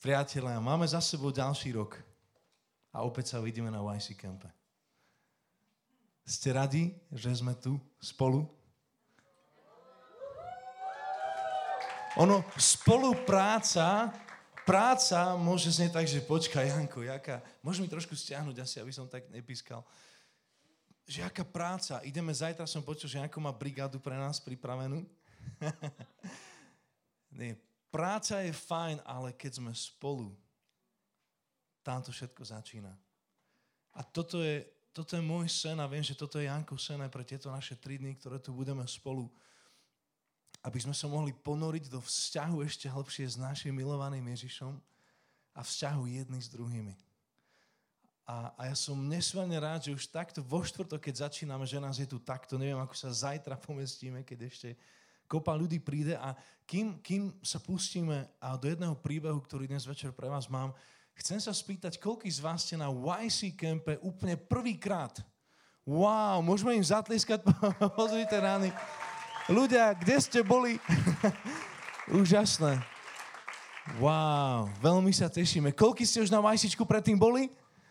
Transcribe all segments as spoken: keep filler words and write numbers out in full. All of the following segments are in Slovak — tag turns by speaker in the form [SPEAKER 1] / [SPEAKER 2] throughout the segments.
[SPEAKER 1] Priatelia, máme za sebou ďalší rok a opäť sa uvidíme na Y C Campe. Ste radi, že sme tu spolu? Ono, spolupráca, práca môže znieť tak, že počkaj, Janko, jaká, môžeš mi trošku stiahnuť asi, aby som tak nepískal. Že jaká práca, ideme zajtra, som počul, že Janko má brigádu pre nás pripravenú. Nie, práca je fajn, ale keď sme spolu, tam to všetko začína. A toto je, toto je môj sen a viem, že toto je Jankov sen aj pre tieto naše tri dny, ktoré tu budeme spolu. Aby sme sa mohli ponoriť do vzťahu ešte hlbšie s našim milovaným Ježišom a vzťahu jedných s druhými. A, a ja som nesmierne rád, že už takto vo štvrtok, keď začíname, že nás je tu takto, neviem, ako sa zajtra pomestíme, keď ešte kopa ľudí príde a kým, kým sa pustíme a do jedného príbehu, ktorý dnes večer pre vás mám, chcem sa spýtať, koľký z vás ste na Y C Campe úplne prvýkrát? Wow, môžeme im zatlieskať, pozrite rány. Ľudia, kde ste boli? Úžasné. Wow, veľmi sa tešíme. Koľký ste už na vajsičku predtým boli?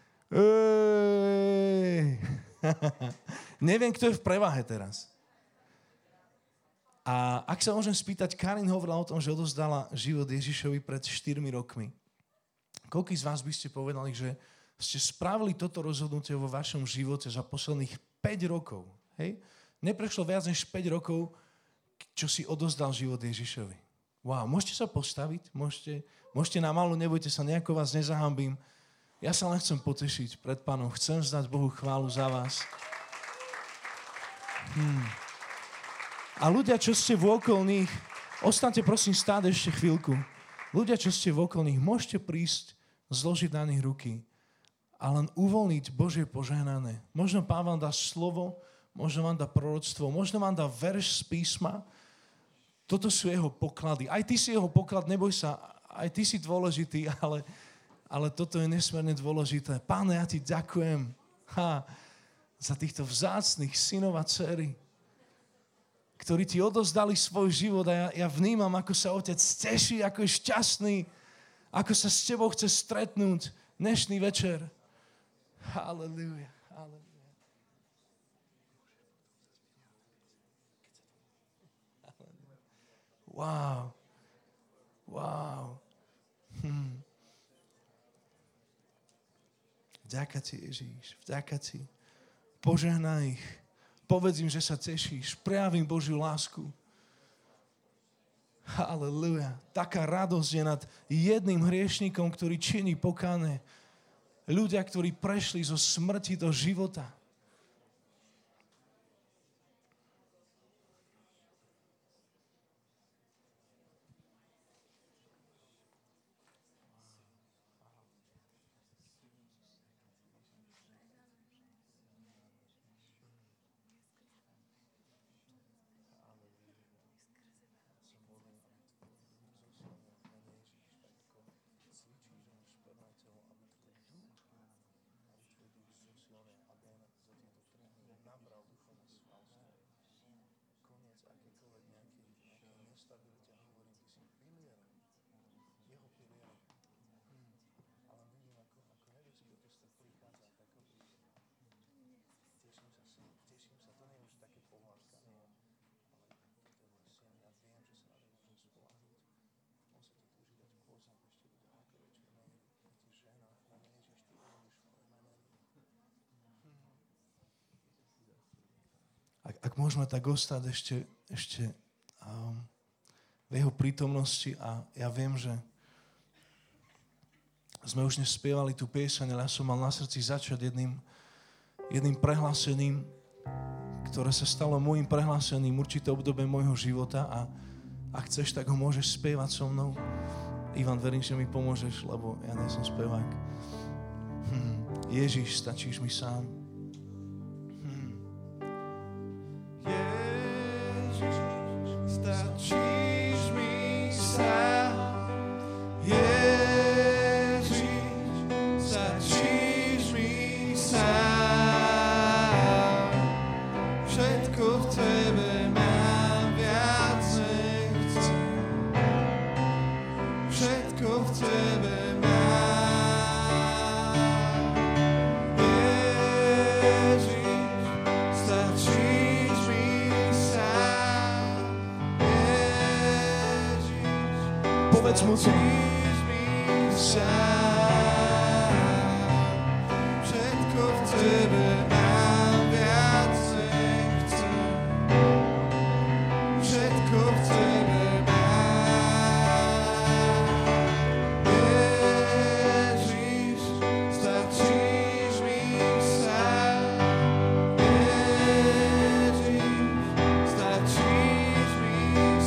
[SPEAKER 1] Ej. Neviem, kto je v prevahe teraz. A ak sa môžem spýtať, Karin hovorila o tom, že odozdala život Ježišovi pred štyrmi rokmi. Koľký z vás by ste povedali, že ste spravili toto rozhodnutie vo vašom živote za posledných päť rokov? Hej? Neprešlo viac než päť rokov, čo si odozdal život Ježišovi. Wow, môžete sa postaviť? Môžete, môžete na malu, nebojte sa, nejako vás nezahambím. Ja sa len chcem potešiť pred Pánom. Chcem vzdať Bohu chválu za vás. Hmm. A ľudia, čo ste v okolných, ostaňte prosím stáť ešte chvíľku. Ľudia, čo ste v okolných, môžete prísť, zložiť na nich ruky a len uvoľniť Božie požehnané. Možno Pán vám dá slovo, možno vám dá proroctvo, možno vám dá verš z písma. Toto sú jeho poklady. Aj ty si jeho poklad, neboj sa, aj ty si dôležitý, ale, ale toto je nesmierne dôležité. Páne, ja ti ďakujem ha, za týchto vzácnych synov a dcery, ktorí ti odozdali svoj život a ja, ja vnímam, ako sa Otec teší, ako je šťastný, ako sa s tebou chce stretnúť dnešný večer. Halelúja, halelúja. Wow. Wow. Hm. Vďaka ti, Ježíš. Vďaka ti. Požehnaj ich. Povedz im, že sa tešíš. Prejav im Božiu lásku. Halelúja. Taká radosť je nad jedným hriešnikom, ktorý činí pokánie. Ľudia, ktorí prešli zo smrti do života. Ak, ak môžeme tak ostať ešte, ešte um, v jeho prítomnosti a ja viem, že sme už nespievali tú pieseň, ale ja som mal na srdci začať jedným, jedným prehlásením, ktoré sa stalo môjim prehlásením určité obdobie môjho života a ak chceš, tak ho môžeš spievať so mnou. Ivan, verím, že mi pomôžeš, lebo ja nie som spevák. Hm. Ježiš, stačíš mi sám.
[SPEAKER 2] Stačíš mi sám, Ježiš, stačíš mi sám. Všetko v tebe mám, viac nechcem. Všetko v tebe Tebe mám. Ježiš, stačíš mi sám. Ježiš,
[SPEAKER 1] Povedz mu to.
[SPEAKER 2] stačíš mi sám. Všetko v Tebe mám, viac nechcem. Všetko v Tebe mám. Ježiš, stačíš mi sám. Ježiš, stačíš mi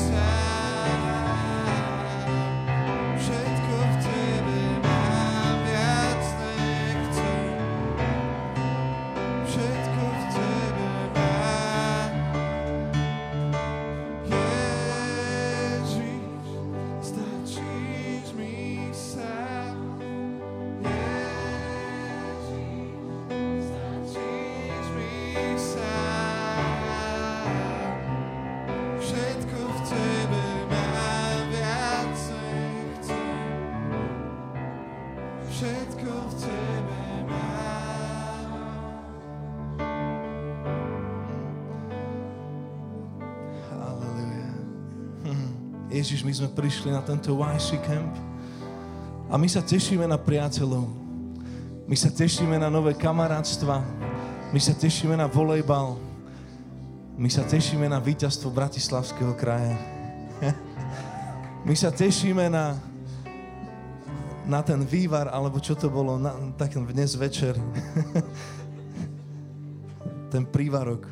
[SPEAKER 2] sám. Všetko v Tebe mám, viac nechcem. Všetko v Tebe mám. Ježiš, stačíš mi sám. Ježiš, stačíš mi sám. Všetko v Tebe mám, viac nechcem. Všetko v Tebe mám.
[SPEAKER 1] Halleluja. Hm. Ježiš, my sme prišli na tento Y C Camp a my sa tešíme na priateľov. My sa tešíme na nové kamarátstva. My sa tešíme na volejbal. My sa tešíme na víťazstvo Bratislavského kraja. My sa tešíme na, na ten vývar, alebo čo to bolo, na, tak dnes večer. Ten prívarok.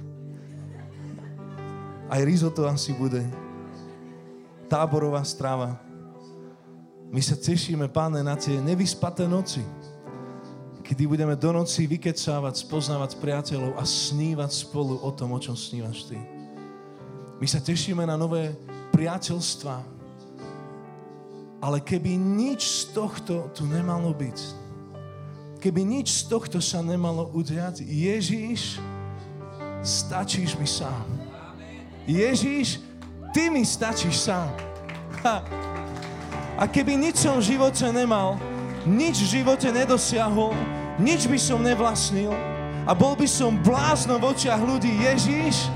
[SPEAKER 1] Aj risotto asi bude. Táborová strava. My sa tešíme, Páne, na tie nevyspaté noci, kedy budeme do noci vykecávať, spoznávať priateľov a snívať spolu o tom, o čom snívaš Ty. My sa tešíme na nové priateľstvá, ale keby nič z tohto tu nemalo byť, keby nič z tohto sa nemalo udiať, Ježíš, stačíš mi sám. Ježíš, Ty mi stačíš sám. Ha. A keby nič som v živote nemal, nič v živote nedosiahol, nič by som nevlastnil a bol by som bláznom v očiach ľudí, Ježíš,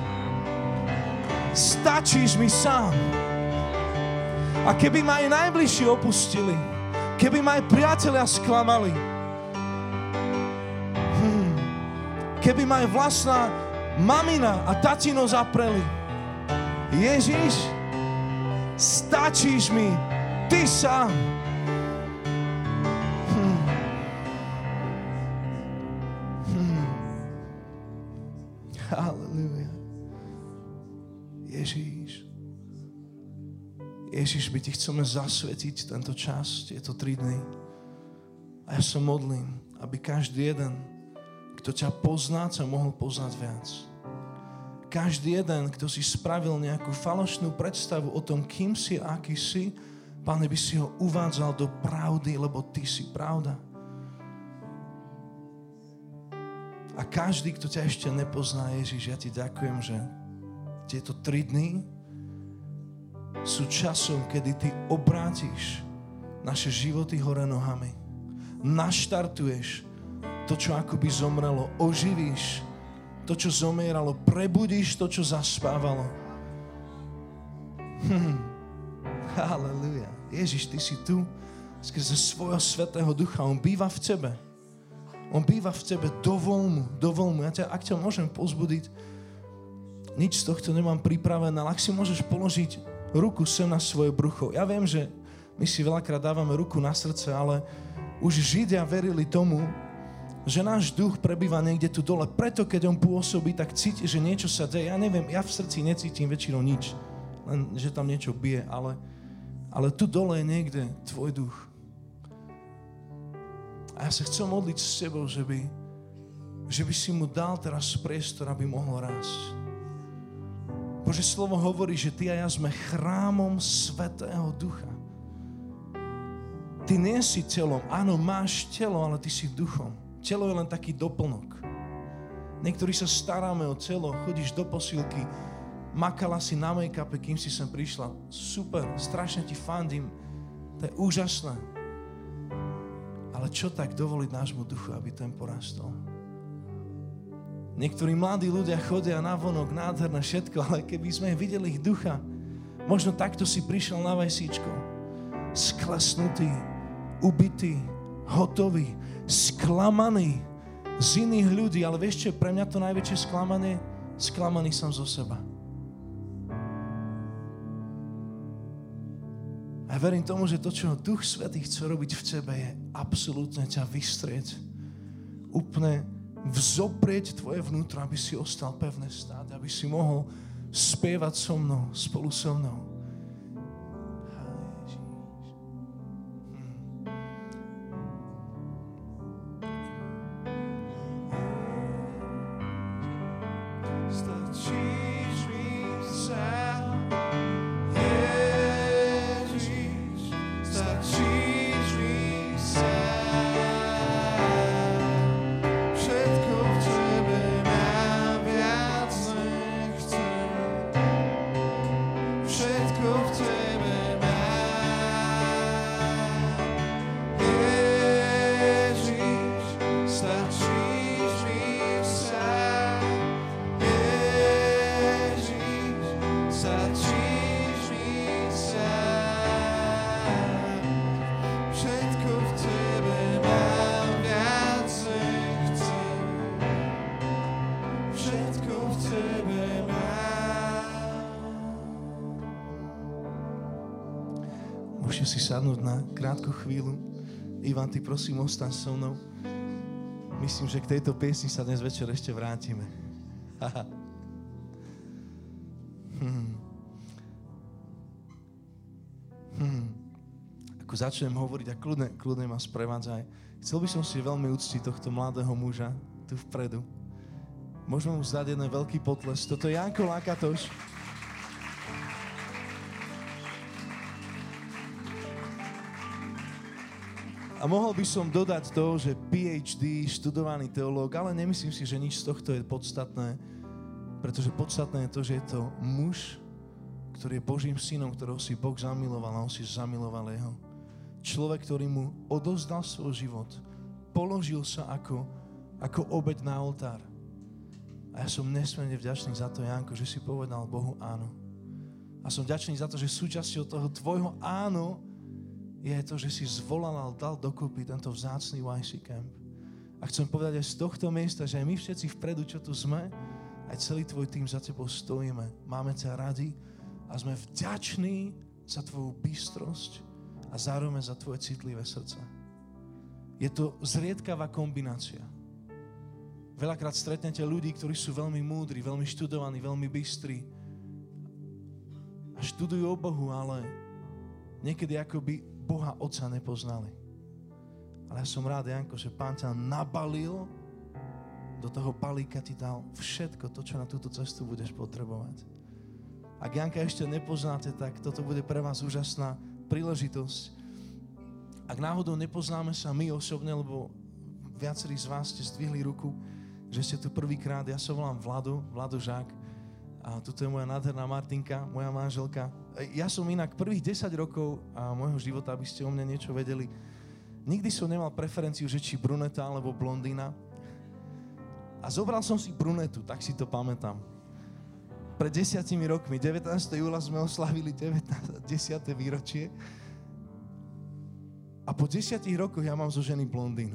[SPEAKER 1] stačíš mi sám. A keby ma aj najbližší opustili, keby ma aj priatelia sklamali, hm, keby ma aj vlastná mamina a tatino zapreli, Ježíš, stačíš mi Ty sám. Hm. Hm. Halleluja. Ježíš. Ježíš, my Ti chceme zasvetiť tento čas, tieto tri dny. A ja sa modlím, aby každý jeden, kto ťa pozná, sa mohol poznať viac. Každý jeden, kto si spravil nejakú falošnú predstavu o tom, kým si a aký si, Pane, by si ho uvádzal do pravdy, lebo Ty si pravda. A každý, kto ťa ešte nepozná, Ježiš, ja Ti ďakujem, že tieto tri dny sú časom, kedy Ty obrátiš naše životy hore nohami. Naštartuješ to, čo akoby zomrelo. Oživíš to, čo zomieralo. Prebudíš to, čo zaspávalo. Hm. Halleluja. Ježiš, Ty si tu skrze svojho Svätého Ducha. On býva v Tebe. On býva v Tebe. Dovol mu, dovol mu. Ja ťa, ak ťa môžem povzbudiť, nič z tohto nemám pripravené, ale ak si môžeš položiť ruku sem na svoje brucho. Ja viem, že my si veľakrát dávame ruku na srdce, ale už Židia verili tomu, že náš duch prebýva niekde tu dole. Preto, keď on pôsobí, tak cíti, že niečo sa deje. Ja neviem, ja v srdci necítim väčšinou nič. Len, že tam niečo bije, ale, ale tu dole je niekde tvoj duch. A ja sa chcem modliť s tebou, že by, že by si mu dal teraz priestor, aby mohol rásť. Bože slovo hovorí, že ty a ja sme chrámom Svätého Ducha. Ty nie si telom. Áno, máš telo, ale ty si duchom. Telo je len taký doplnok. Niektorí sa staráme o telo, chodíš do posilky, makala si na make-upe, kým si sem prišla. Super, strašne ti fandím. To je úžasné. Ale čo tak dovoliť nášmu duchu, aby ten porastol? Niektorí mladí ľudia chodia na vonok, nádherné všetko, ale keby sme videli ich ducha, možno takto si prišiel na vajsíčko. Sklesnutý, ubitý, hotový, sklamaný z iných ľudí. Ale vieš čo je pre mňa to najväčšie sklamanie? Sklamaný som zo seba. A verím tomu, že to, čo Duch Svätý chce robiť v tebe, je absolútne ťa vystrieť. Úplne vzoprieť tvoje vnútro, aby si ostal pevne stáť, aby si mohol spievať so mnou, spolu so mnou. Môžete si sadnúť na krátku chvíľu. Ivan, ty prosím, ostaň so mnou. Myslím, že k tejto piesni sa dnes večer ešte vrátime. hmm. Hmm. Ako začnem hovoriť a kľudne, kľudne ma sprevádzaj. Chcel by som si veľmi uctiť tohto mladého muža tu vpredu. Môžeme mu zdať jeden veľký potles. Toto je Janko Lakatoš. A mohol by som dodať to, že PhD, študovaný teológ, ale nemyslím si, že nič z tohto je podstatné, pretože podstatné je to, že je to muž, ktorý je Božím synom, ktorého si Boh zamiloval a on si zamiloval jeho. Človek, ktorý mu odovzdal svoj život, položil sa ako, ako obeť na oltár. A ja som nesmierne vďačný za to, Janko, že si povedal Bohu áno. A som vďačný za to, že súčasťou toho tvojho áno je to, že si zvolal a dal dokopy tento vzácny Y C Camp. A chcem povedať aj z tohto miesta, že aj my všetci vpredu, čo tu sme, aj celý tvoj tým za tebou stojíme. Máme ťa radi a sme vďační za tvoju bystrosť a zároveň za tvoje citlivé srdce. Je to zriedkavá kombinácia. Veľakrát stretnete ľudí, ktorí sú veľmi múdri, veľmi študovaní, veľmi bystrí a študujú o Bohu, ale niekedy akoby Boha Otca nepoznali. Ale ja som rád, Janko, že Pán ťa nabalil, do toho balíka ti dal všetko to, čo na túto cestu budeš potrebovať. Ak Janka ešte nepoznáte, tak toto bude pre vás úžasná príležitosť. Ak náhodou nepoznáme sa my osobne, lebo viacerí z vás ste zdvihli ruku, že ste tu prvýkrát, ja sa volám Vlado, Vlado Žák, a tuto je moja nádherná Martinka, moja manželka. Ja som inak prvých desať rokov môjho života, aby ste o mne niečo vedeli, nikdy som nemal preferenciu, že či bruneta alebo blondína. A zobral som si brunetu, tak si to pamätám. Pred desiatimi rokmi, devätnásteho júla sme oslavili desiate výročie. A po desiatich rokoch ja mám zo ženy blondínu.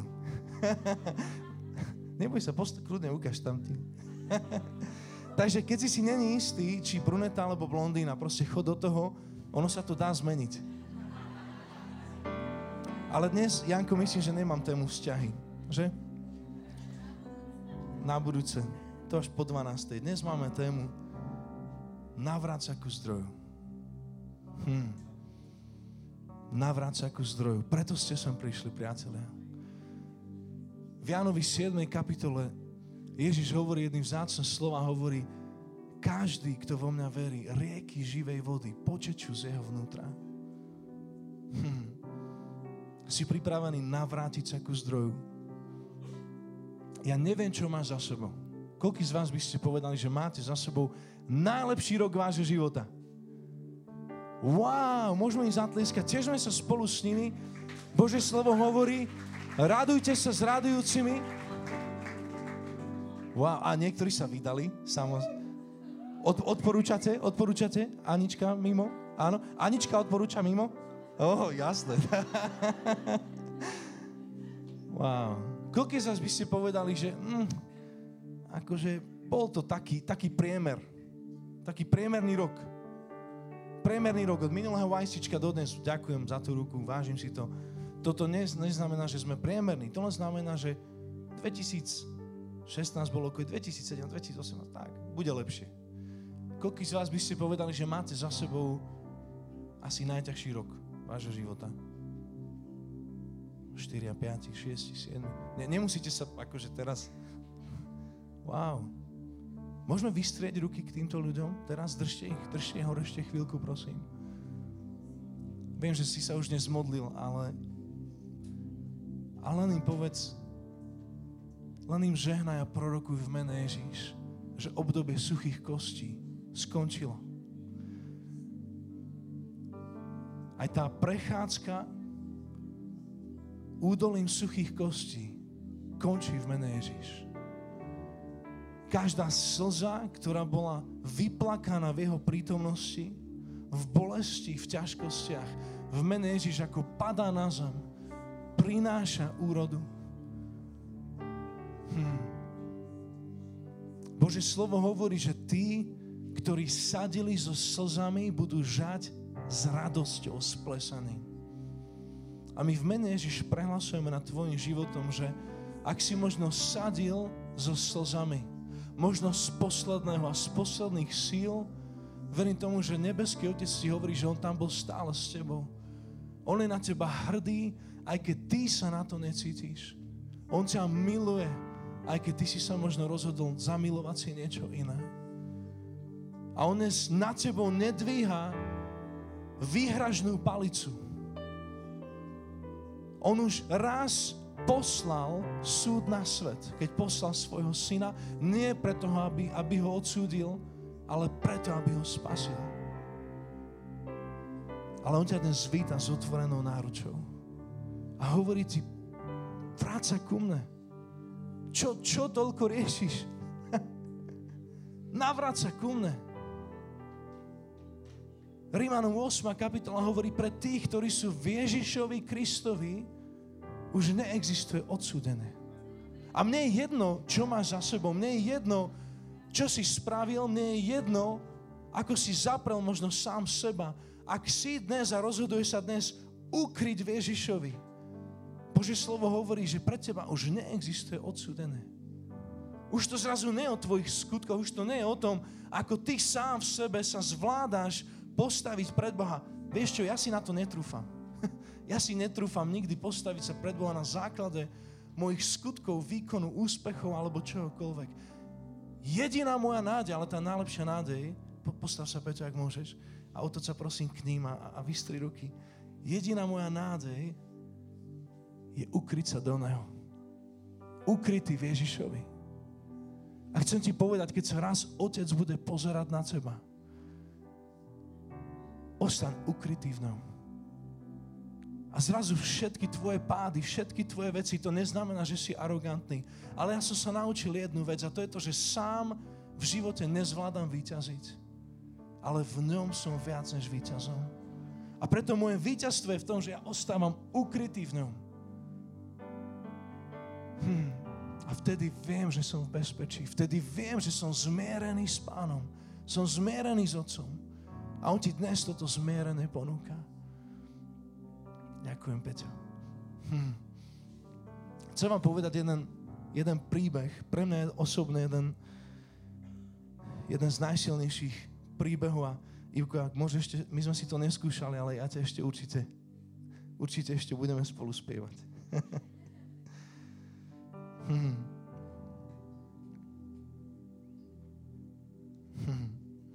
[SPEAKER 1] Neboj sa, post- kľudne ukáž tam tým. Takže keď si si není istý, či bruneta alebo blondína, proste chod do toho, ono sa to dá zmeniť. Ale dnes, Janko, myslím, že nemám tému vzťahy, že? Na budúce, to až po dvanástej. Dnes máme tému navráť sa ku zdroju. Hm. Navráť sa ku zdroju. Preto ste sem prišli, priatelia. V Jánovi siedmej kapitole Ježiš hovorí jedným vzácne slova, hovorí: každý, kto vo mňa verí, rieky živej vody potečú z jeho vnútra. Hm. Si pripravený navrátiť sa ku zdroju. Ja neviem, čo máš za sebou. Koľký z vás by ste povedali, že máte za sebou najlepší rok vášho života? Wow, môžeme im zatlieskať. Tiež sme sa spolu s nimi. Božie slovo hovorí, Radujte sa s radujúcimi. Wow, a niektorí sa vydali. Samo... Od, odporúčate? Odporúčate? Anička mimo? Áno? Anička odporúča mimo? Oh, jasné. Wow. Koľko z vás by ste povedali, že mm, akože bol to taký, taký priemer. Taký priemerný rok. Priemerný rok od minulého vajsička do dnes. Ďakujem za tú ruku, vážim si to. Toto neznamená, že sme priemerní. To len znamená, že dvetisícšestnásť bolo ako dvetisícsedemnásť, dvetisícosemnásť, tak, bude lepšie. Koľko z vás by ste povedali, že máte za sebou asi najťažší rok vášho života? štyri, päť, šesť, sedem. Ne, nemusíte sa akože teraz... Wow. Môžeme vystrieť ruky k týmto ľuďom? Teraz držte ich, držte hore ešte chvíľku, prosím. Viem, že si sa už dnes modlil, ale... A len im povedz, len im žehnaj a prorokuj v mene Ježíš, že obdobie suchých kostí skončilo. Aj tá prechádzka údolím suchých kostí končí v mene Ježíš. Každá slza, ktorá bola vyplakaná v jeho prítomnosti, v bolesti, v ťažkostiach, v mene Ježíš ako padá na zem, prináša úrodu. Hm. Božie slovo hovorí, že tí, ktorí sadili so slzami, budú žať s radosťou splesaným. A my v mene Ježiš prehlasujeme nad tvojim životom, že ak si možno sadil so slzami, možno z posledného a z posledných síl, verím tomu, že nebeský Otec ti hovorí, že on tam bol stále s tebou. On je na teba hrdý, aj keď ty sa na to necítiš. On ťa miluje, aj keď ty si sa možno rozhodol zamilovať si niečo iné. A on dnes nad tebou nedvíha výhražnú palicu. On už raz poslal súd na svet, keď poslal svojho syna, nie preto, aby, aby ho odsúdil, ale preto, aby ho spasil. Ale on ťa dnes víta s otvorenou náručou. A hovorí ti, vráť sa ku mne. Čo, čo toľko riešiš? Navráť sa ku mne. Rímanom ôsma kapitola hovorí, pre tých, ktorí sú v Ježišovi Kristovi, už neexistuje odsúdené. A mne je jedno, čo máš za sebou. Mne je jedno, čo si spravil. Mne je jedno, ako si zaprel možno sám seba. Ak si dnes a rozhoduješ sa dnes ukryť v Ježišovi, Božie slovo hovorí, že pre teba už neexistuje odsúdené. Už to zrazu nie je o tvojich skutkoch, už to nie je o tom, ako ty sám v sebe sa zvládáš postaviť pred Boha. Vieš čo, ja si na to netrúfam. Ja si netrúfam nikdy postaviť sa pred Boha na základe mojich skutkov, výkonu, úspechov alebo čohokoľvek. Jediná moja nádej, ale tá najlepšia nádej, postav sa, Peťo, ak môžeš, a otoč sa prosím k ním a, a vystri ruky. Jediná moja nádej je ukryť sa do Neho. Ukrytý v Ježišovi. A chcem ti povedať, keď sa raz Otec bude pozerať na teba, ostaň ukrytý v ňom. A zrazu všetky tvoje pády, všetky tvoje veci, to neznamená, že si arogantný. Ale ja som sa naučil jednu vec a to je to, že sám v živote nezvládam víťaziť. Ale v ňom som viac než víťazom. A preto moje víťazstvo je v tom, že ja ostávam ukrytý v ňom. Hm. A vtedy viem, že som v bezpečí. Vtedy viem, že som zmierený s Pánom. Som zmierený s Otcom. A on ti dnes toto zmierené ponúka. Ďakujem, Peťo. Hm. Chcem vám povedať jeden, jeden príbeh. Pre mňa je osobne jeden, jeden z najsilnejších príbehov. A Ivko, ak môžeš ešte, my sme si to neskúšali, ale ja ťa ešte určite, určite ešte budeme spolu spievať. Hmm. Hmm.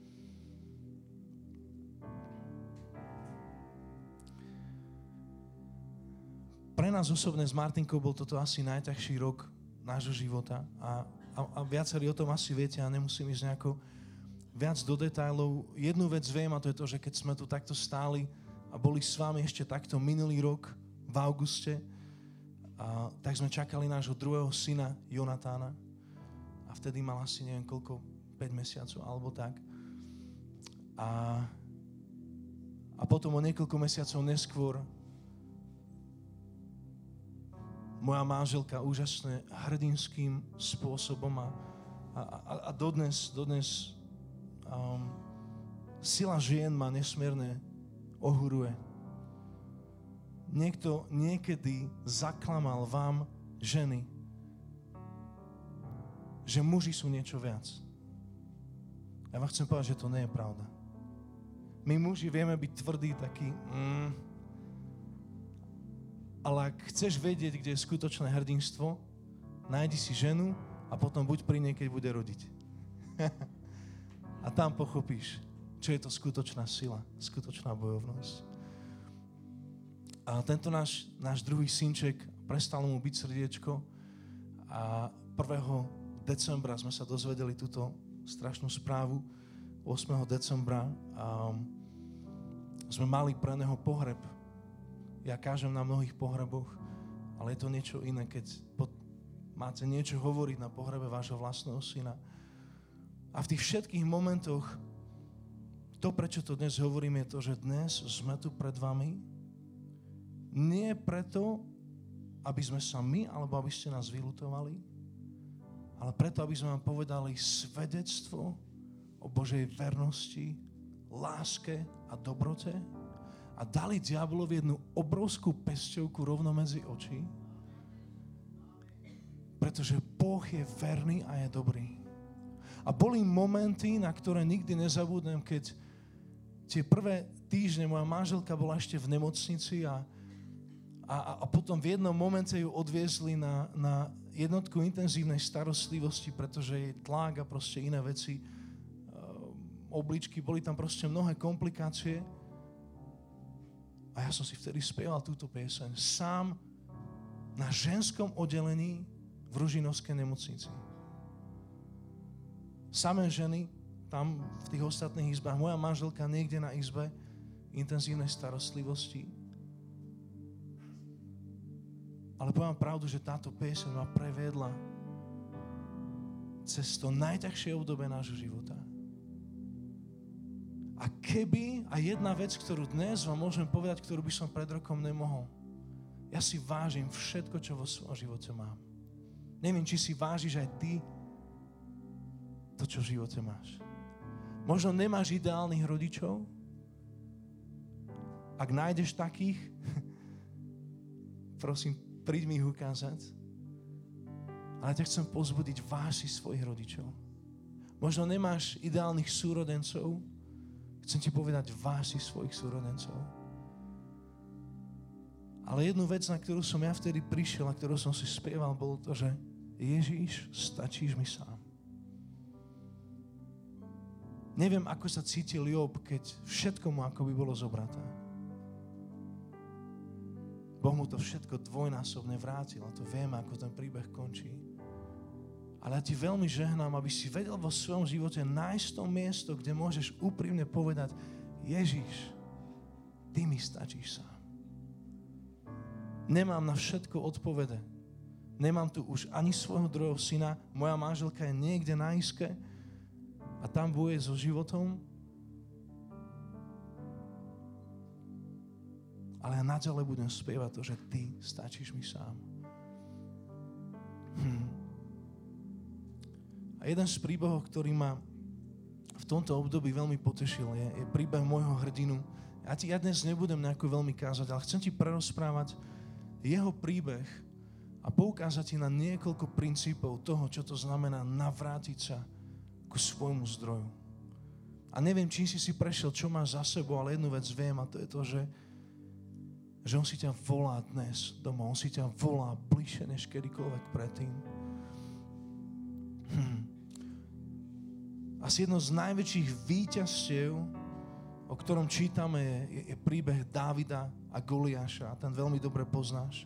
[SPEAKER 1] Pre nás osobne s Martinkou bol toto asi najťažší rok nášho života a, a, a viacerí o tom asi viete a nemusím ísť nejako viac do detailov. Jednu vec viem a to je to, že keď sme tu takto stáli a boli s vami ešte takto minulý rok v auguste, A tak sme čakali nášho druhého syna, Jonatána. A vtedy mal asi neviem koľko, päť mesiacov alebo tak. A, a potom o niekoľko mesiacov neskôr moja manželka úžasne hrdinským spôsobom a, a, a, a dodnes, dodnes um, sila žien ma nesmierne ohuruje. Niekto niekedy zaklamal vám, ženy, že muži sú niečo viac. Ja vám chcem povedať, že to nie je pravda. My muži vieme byť tvrdí, takí, mm, ale ak chceš vedieť, kde je skutočné hrdinstvo, nájdi si ženu a potom buď pri nej, keď bude rodiť. A tam pochopíš, čo je to skutočná sila, skutočná bojovnosť. A tento náš, náš druhý synček, prestalo mu byť srdiečko a prvého decembra sme sa dozvedeli túto strašnú správu. ôsmeho decembra a sme mali pre neho pohreb. Ja kážem na mnohých pohreboch, ale je to niečo iné, keď pod, máte niečo hovoriť na pohrebe vášho vlastného syna. A v tých všetkých momentoch to, prečo to dnes hovorím, je to, že dnes sme tu pred vami nie preto, aby sme sa my, alebo aby ste nás vylutovali, ale preto, aby sme vám povedali svedectvo o Božej vernosti, láske a dobrote a dali diablovi jednu obrovskú pesťovku rovno medzi oči, pretože Boh je verný a je dobrý. A boli momenty, na ktoré nikdy nezabudnem, keď tie prvé týždne moja manželka bola ešte v nemocnici a, a, a potom v jednom momente ju odviezli na, na jednotku intenzívnej starostlivosti, pretože jej tlak a proste iné veci, obličky, boli tam proste mnohé komplikácie. A ja som si vtedy spieval túto pieseň sám na ženskom oddelení v Ružinovskej nemocnici. Samé ženy tam v tých ostatných izbách, moja manželka niekde na izbe intenzívnej starostlivosti. Ale poviem pravdu, že táto pieseň ma previedla cez to najťažšie obdobie nášho života. A keby, a jedna vec, ktorú dnes vám môžem povedať, ktorú by som pred rokom nemohol, ja si vážim všetko, čo vo svojom živote mám. Neviem, či si vážiš aj ty to, čo v živote máš. Možno nemáš ideálnych rodičov. Ak nájdeš takých, prosím, príď mi ich ukázať. Ale ťa chcem pozbudiť, váž si svojich rodičov. Možno nemáš ideálnych súrodencov. Chcem ti povedať, váž si svojich súrodencov. Ale jednu vec, na ktorú som ja vtedy prišiel, a ktorú som si spieval, bolo to, že Ježiš, stačíš mi sám. Neviem, ako sa cítil Job, keď všetko mu akoby bolo zobraté. Boh mu to všetko dvojnásobne vrátil a to vieme, ako ten príbeh končí. Ale ja ti veľmi žehnám, aby si vedel vo svojom živote nájsť to miesto, kde môžeš úprimne povedať, Ježiš, ty mi stačíš sám. Nemám na všetko odpovede. Nemám tu už ani svojho druhého syna, moja manželka je niekde na iske a tam bude so životom. Ale ja naďalej budem spievať to, že ty stačíš mi sám. Hm. A jeden z príbehov, ktorý ma v tomto období veľmi potešil, je, je príbeh môjho hrdinu. Ja ti ja dnes nebudem nejako veľmi kázať, ale chcem ti prerozprávať jeho príbeh a poukázať ti na niekoľko princípov toho, čo to znamená navrátiť sa ku svojmu zdroju. A neviem, čím si si prešiel, čo máš za sebou, ale jednu vec viem a to je to, že, že on si ťa volá dnes domov. On si ťa volá bližšie než kedykoľvek predtým. Hm. Asi jedno z najväčších víťazstiev, o ktorom čítame, je, je, je príbeh Dávida a Goliáša. A ten veľmi dobre poznáš.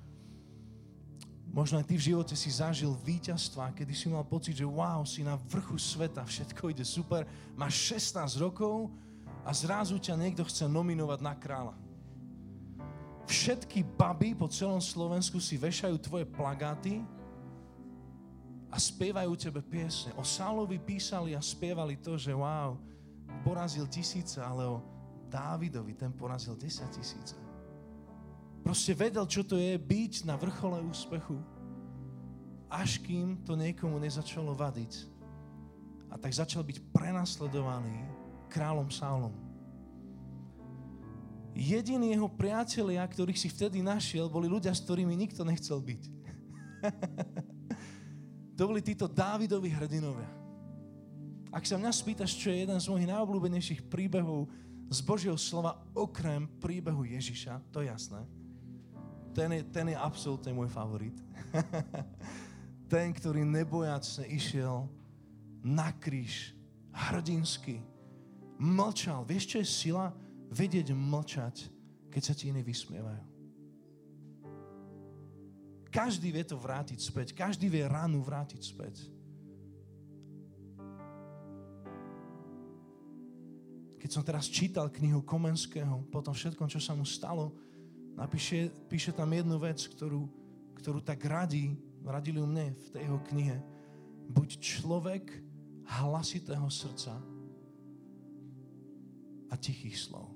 [SPEAKER 1] Možno aj ty v živote si zažil víťazstva, kedy si mal pocit, že wow, si na vrchu sveta, všetko ide super, máš šestnásť rokov a zrazu ťa niekto chce nominovať na kráľa. Všetky baby po celom Slovensku si vešajú tvoje plagáty a spievajú tebe piesne. O Saulovi písali a spievali to, že wow, porazil tisíce, ale o Dávidovi ten porazil desať tisíce. Proste vedel, čo to je byť na vrchole úspechu, až kým to niekomu nezačalo vadiť. A tak začal byť prenasledovaný kráľom Saulom. Jediní jeho priatelia, ktorých si vtedy našiel, boli ľudia, s ktorými nikto nechcel byť. To boli títo Dávidovi hrdinovia. Ak sa mňa spýtaš, čo je jeden z mojich najobľúbenejších príbehov z Božieho slova, okrem príbehu Ježiša, to je jasné. Ten je, ten je absolútne môj favorit. Ten, ktorý nebojacne išiel na kríž, hrdinsky, mlčal. Vieš, čo je sila? Vedieť mlčať, keď sa ti iní vysmievajú. Každý vie to vrátiť späť. Každý vie ranu vrátiť späť. Keď som teraz čítal knihu Komenského, po tom všetkom, čo sa mu stalo, napíše, píše tam jednu vec, ktorú, ktorú tak radí, radili u mne v tej jeho knihe. Buď človek hlasitého srdca a tichých slov.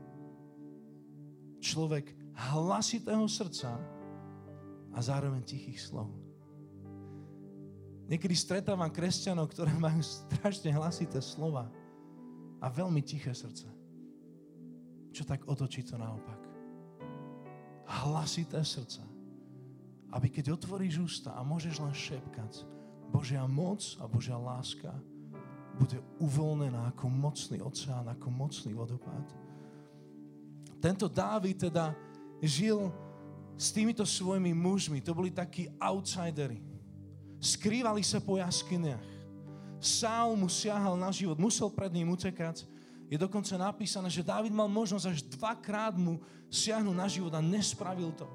[SPEAKER 1] Človek hlasitého srdca a zároveň tichých slov. Niekedy stretávam kresťanov, ktoré majú strašne hlasité slova a veľmi tiché srdce. Čo tak otočí to naopak? Hlasité srdce. Aby keď otvoríš ústa a môžeš len šepkať, Božia moc a Božia láska bude uvoľnená ako mocný oceán, ako mocný vodopád. Tento Dávid teda žil s týmito svojimi mužmi. To boli takí outsideri. Skrývali sa po jaskyniach. Saul mu siahal na život, musel pred ním utekať. Je dokonca napísané, že Dávid mal možnosť až dvakrát mu siahnuť na život a nespravil to.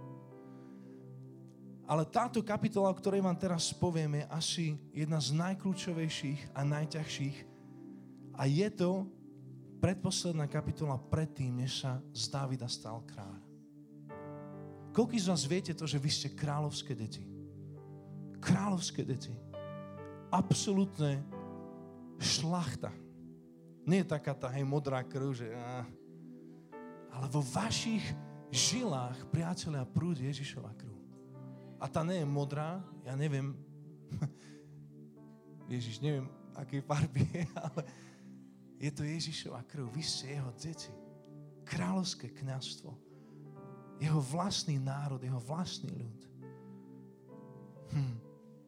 [SPEAKER 1] Ale táto kapitola, o ktorej vám teraz poviem, je asi jedna z najkľúčovejších a najťažších. A je to predposledná kapitola predtým, než sa z Dávida stal kráľ. Koľký z vás viete to, že vy ste kráľovské deti? Kráľovské deti. Absolútne šlachta. Nie je taká tá, hej, modrá krv, že... Á. Ale vo vašich žilách, priatelia, prúdi Ježišova krv. A tá nie je modrá, ja neviem, Ježiš, neviem, akej farby je, ale je to Ježišova krv. Vy ste jeho deti. Kráľovské kňazstvo. Jeho vlastný národ, jeho vlastný ľud. Hm.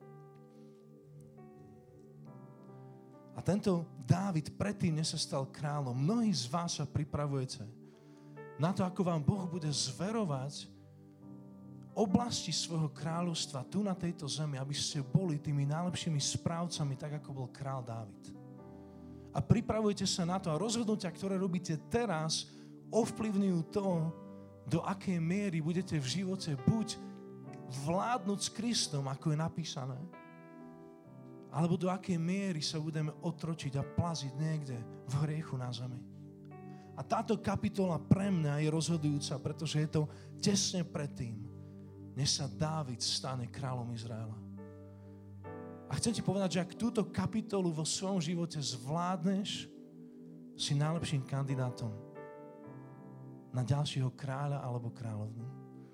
[SPEAKER 1] A tento Dávid predtým, než sa stal kráľom, mnohí z vás sa pripravujete na to, ako vám Boh bude zverovať oblasti svojho kráľovstva tu na tejto zemi, aby ste boli tými najlepšími správcami, tak ako bol král Dávid. A pripravujete sa na to a rozhodnutia, ktoré robíte teraz, ovplyvňujú to, do akej miery budete v živote buď vládnuť s Kristom, ako je napísané, alebo do akej miery sa budeme otročiť a plaziť niekde v hriechu na zemi. A táto kapitola pre mňa je rozhodujúca, pretože je to tesne predtým, než sa Dávid stane kráľom Izraela. A chcem ti povedať, že ak túto kapitolu vo svojom živote zvládneš, si najlepším kandidátom na ďalšieho kráľa alebo kráľovnu.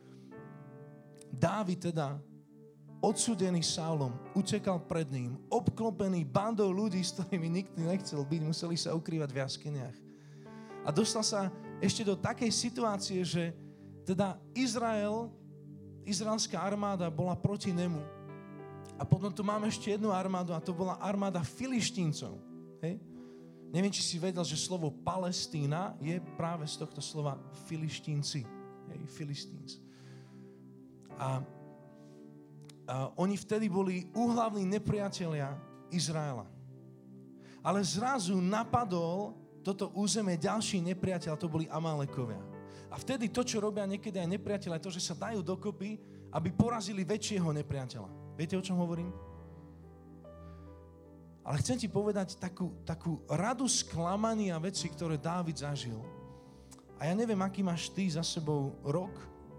[SPEAKER 1] Dávid teda, odsúdený Saulom, utekal pred ním, obklopený bandou ľudí, s ktorými nikto nechcel byť, museli sa ukrývať v jaskyniach. A dostal sa ešte do takej situácie, že teda Izrael, izraelská armáda bola proti nemu. A potom tu máme ešte jednu armádu a to bola armáda Filištíncov. Hej? Neviem, či si vedel, že slovo Palestína je práve z tohto slova Filištínci. Hej? Filistínci. A, a oni vtedy boli úhlavní nepriatelia Izraela. Ale zrazu napadol toto územie ďalší nepriateľ, to boli Amalekovia. A vtedy to, čo robia niekedy aj nepriateľa, je to, že sa dajú dokopy, aby porazili väčšieho nepriateľa. Viete, o čom hovorím? Ale chcem ti povedať takú, takú radu sklamania veci, ktoré Dávid zažil. A ja neviem, aký máš ty za sebou rok,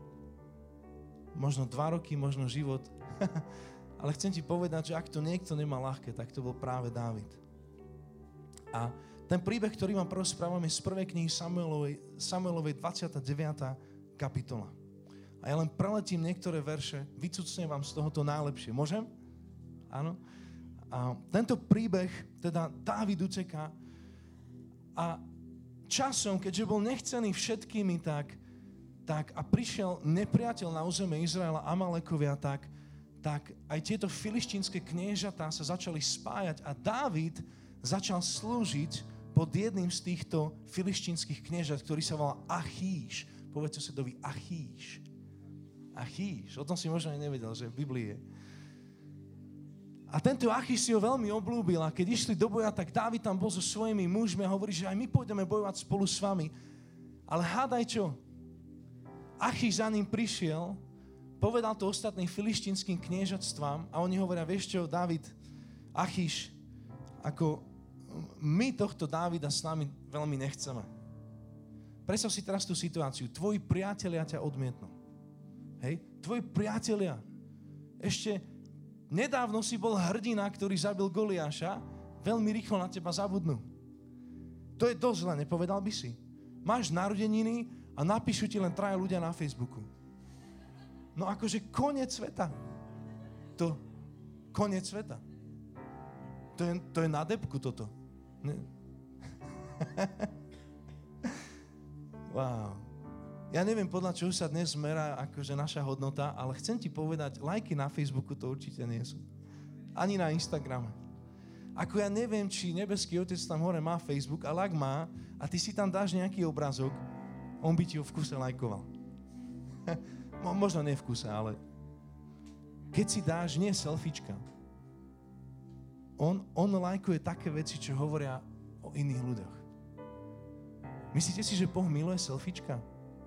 [SPEAKER 1] možno dva roky, možno život. Ale chcem ti povedať, že ak to niekto nemá ľahké, tak to bol práve Dávid. A ten príbeh, ktorý vám porozprávam, je z prvej knihy Samuelovej, Samuelovej dvadsiata deviata kapitola. A ja len preletím niektoré verše, vycucnem vám z tohoto najlepšie. Môžem? Áno? A tento príbeh, teda Dávid uteká a časom, keďže bol nechcený všetkými, tak, tak a prišiel nepriateľ na územie Izraela, Amalekovia, tak, tak aj tieto filištínske kniežatá sa začali spájať a Dávid začal slúžiť pod jedným z týchto filištínskych kniežat, ktorý sa volá Achíš. Povedz susedovi Achíš. Achíš. O tom si možno aj nevedel, že v Biblii je. A tento Achíš si ho veľmi obľúbil a keď išli do boja, tak Dávid tam bol so svojimi mužmi a hovorí, že aj my pôjdeme bojovať spolu s vami. Ale hádaj čo? Achíš za ním prišiel, povedal to ostatným filištínskym kniežatstvám a oni hovoria, vieš čo, Dávid, Achíš, ako my tohto Dávida s nami veľmi nechceme. Predstav si teraz tú situáciu. Tvoji priatelia ťa odmietnú. Hej? Tvoji priatelia. Ešte nedávno si bol hrdina, ktorý zabil Goliáša, veľmi rýchlo na teba zabudnú. To je dosť zle, nepovedal by si? Máš narodeniny a napíšu ti len traja ľudia na Facebooku. No akože koniec sveta. To, koniec sveta. To je, to je na debku toto. Ne? Wow. Ja neviem, podľa čoho sa dnes zmerá akože naša hodnota, ale chcem ti povedať, lajky na Facebooku to určite nie sú. Ani na Instagrame. Ako ja neviem, či nebeský otec tam hore má Facebook, ale ak má a ty si tam dáš nejaký obrazok, on by ti ho v kuse lajkoval. Možno nie v kuse, ale keď si dáš, nie selfiečka, On, on lajkuje také veci, čo hovoria o iných ľuďoch. Myslíte si, že Boh miluje selfiečka?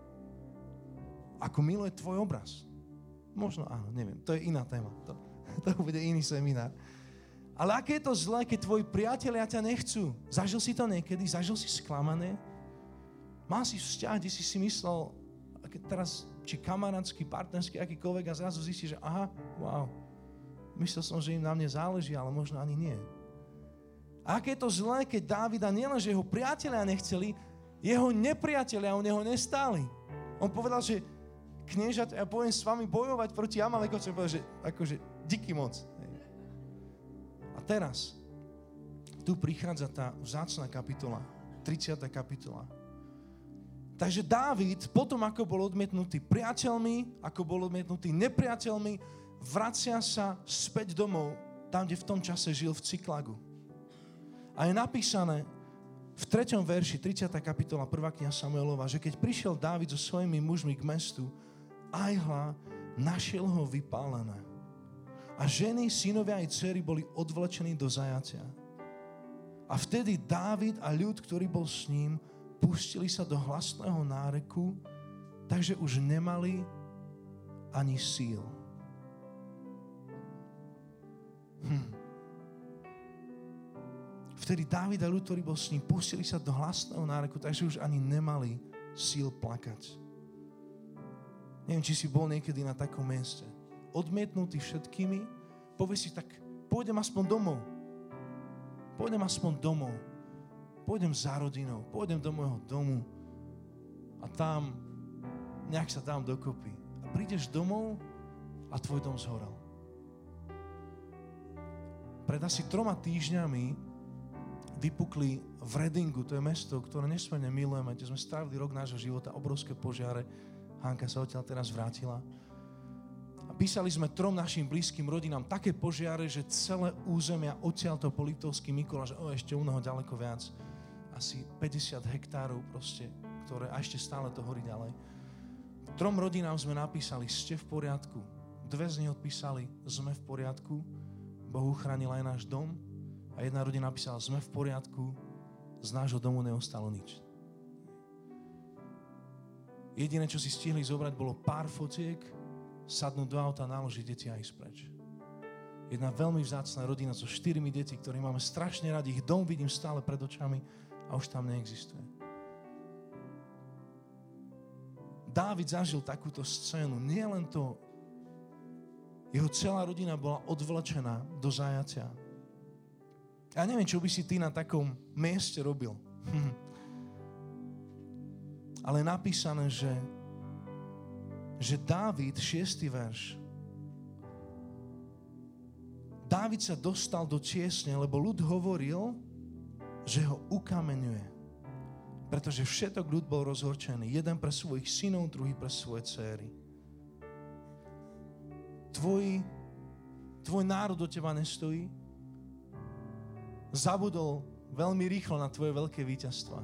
[SPEAKER 1] Ako miluje tvoj obraz? Možno áno, neviem. To je iná téma. To, to bude iný seminár. Ale aké je to zlé, keď tvoji priatelia ťa nechcú? Zažil si to niekedy? Zažil si sklamané? Mal si vzťah, kde si si myslel, teraz, či kamarátsky, partnerský, akýkoľvek a zrazu zistíš, že aha, wow, myslel som, že im na mne záleží, ale možno ani nie. A aké je to zlé, keď Dávida nielen, že jeho priatelia nechceli, jeho nepriatelia o neho nestáli. On povedal, že kniežat, ja poviem s vami bojovať proti Amalekovcom, povedal, že akože díky moc. A teraz, tu prichádza tá vzácna kapitola, tridsiata kapitola. Takže Dávid, potom ako bol odmietnutý priateľmi, ako bol odmietnutý nepriateľmi, vracia sa späť domov, tam, kde v tom čase žil v Ciklagu. A je napísané v treťom verši, tridsiata kapitola, prvá kniha Samuelova, že keď prišiel Dávid so svojimi mužmi k mestu, aj hľa, našiel ho vypálené. A ženy, synovia aj dcery boli odvlečení do zajatia. A vtedy Dávid a ľud, ktorý bol s ním, pustili sa do hlasného náreku, takže už nemali ani síl. Hm. Vtedy Dávid a ľud, ktorý bol s ním, pustili sa do hlasného náreku, takže už ani nemali síl plakať. Neviem, či si bol niekedy na takom mieste. Odmietnutý všetkými, povie si tak, pôjdem aspoň domov. Pôjdem aspoň domov. Pôjdem za rodinou, pôjdem do môjho domu a tam nejak sa dám dokopy. A prídeš domov a tvoj dom zhorel. Pred asi troma týždňami vypukli v Readingu, to je mesto, ktoré nesmierne milujeme, kde sme strávili rok nášho života, obrovské požiare. Hanka sa odtiaľ teraz vrátila. A písali sme trom našim blízkym rodinám také požiare, že celé územia odtiaľto po Liptovský Mikuláš, o ešte u mnoho ďaleko viac, asi päťdesiat hektárov proste, ktoré, a ešte stále to horí ďalej. Trom rodinám sme napísali, ste v poriadku. Dve z nich odpísali, sme v poriadku. Boh uchránil aj náš dom. A jedna rodina napísala, sme v poriadku, z nášho domu neostalo nič. Jediné, čo si stihli zobrať, bolo pár fotiek, sadnúť do auta, naložiť deti a ísť preč. Jedna veľmi vzácna rodina so štyrmi deti, ktorí máme strašne radi, ich dom vidím stále pred očami a už tam neexistuje. Dávid zažil takúto scénu. Nie len to, Jeho celá rodina bola odvlečená do zajatia. Ja neviem, čo by si ty na takom mieste robil. Ale je napísané, že, že Dávid, šiestý verš, Dávid sa dostal do tiesne, lebo ľud hovoril, že ho ukameňuje. Pretože všetok ľud bol rozhorčený. Jeden pre svojich synov, druhý pre svoje dcéry. Tvoj, tvoj národ do teba nestojí. Zabudol veľmi rýchlo na tvoje veľké víťazstvá.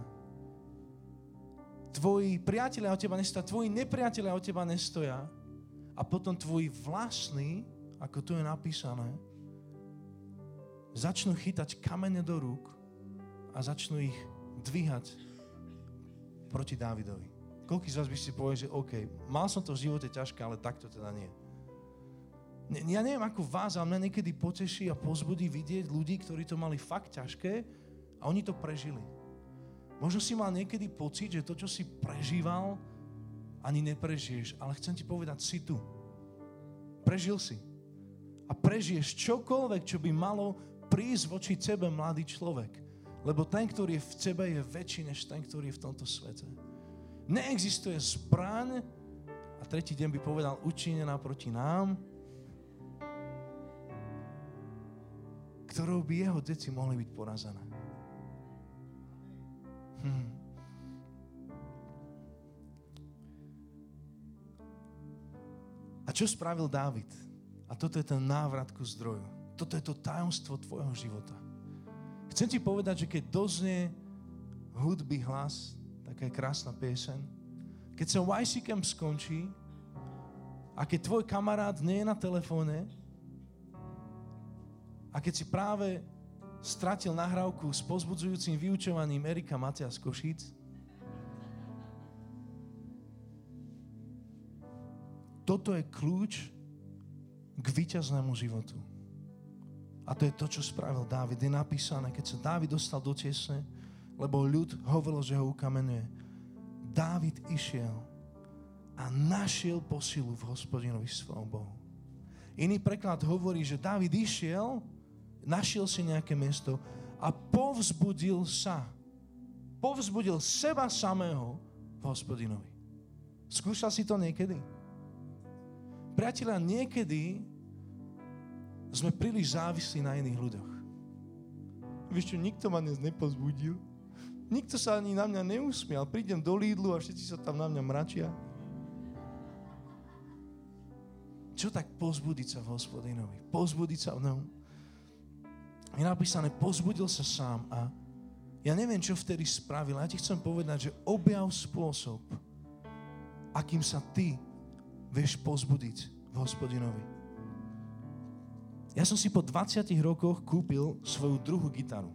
[SPEAKER 1] Tvoji priatelia od teba nestoja, tvoji nepriatelia od teba nestoja. A potom tvoji vlastní, ako tu je napísané, začnú chytať kamene do rúk a začnú ich dvíhať proti Dávidovi. Koľký z vás by si povedal, že OK, mal som to v živote ťažké, ale takto teda nie. Ja neviem, ako vás, ale mňa niekedy poteší a pozbudí vidieť ľudí, ktorí to mali fakt ťažké a oni to prežili. Možno si mal niekedy pocit, že to, čo si prežíval, ani neprežiješ, ale chcem ti povedať, si tu. Prežil si. A prežiješ čokoľvek, čo by malo prísť voči tebe, mladý človek. Lebo ten, ktorý je v tebe, je väčší než ten, ktorý je v tomto svete. Neexistuje zbraň, a tretí deň by povedal, učinená proti nám, ktorou by jeho deti mohli byť porazené. Hm. A čo spravil Dávid? A toto je ten návrat ku zdroju. Toto je to tajomstvo tvojho života. Chcem ti povedať, že keď doznie hudby hlas, taká krásna pieseň, keď sa Y C Camp skončí a keď tvoj kamarát nie je na telefóne a keď si práve stratil nahrávku s povzbudzujúcim vyučovaním Erika Matia z Košíc, toto je kľúč k víťaznému životu. A to je to, čo spravil Dávid. Je napísané, keď sa Dávid dostal do tiesne, lebo ľud hovoril, že ho ukamenuje. Dávid išiel a našiel posilu v Hospodinovi svojom Bohu. Iný preklad hovorí, že Dávid išiel, našiel si nejaké miesto a povzbudil sa. Povzbudil seba samého v Hospodinovi. Skúšal si to niekedy? Priatelia, niekedy sme príliš závislí na iných ľuďoch. Vieš čo, nikto ma dnes nepozbudil. Nikto sa ani na mňa neusmial. Prídem do Lidlu a všetci sa tam na mňa mračia. Čo tak pozbudiť sa v Hospodinovi? Pozbudiť sa v ňom. Je napísané, pozbudil sa sám a ja neviem, čo vtedy spravil. Ja ti chcem povedať, že objav spôsob, akým sa ty vieš pozbudiť v Hospodinovi. Ja som si po dvadsiatich rokoch kúpil svoju druhú gitaru.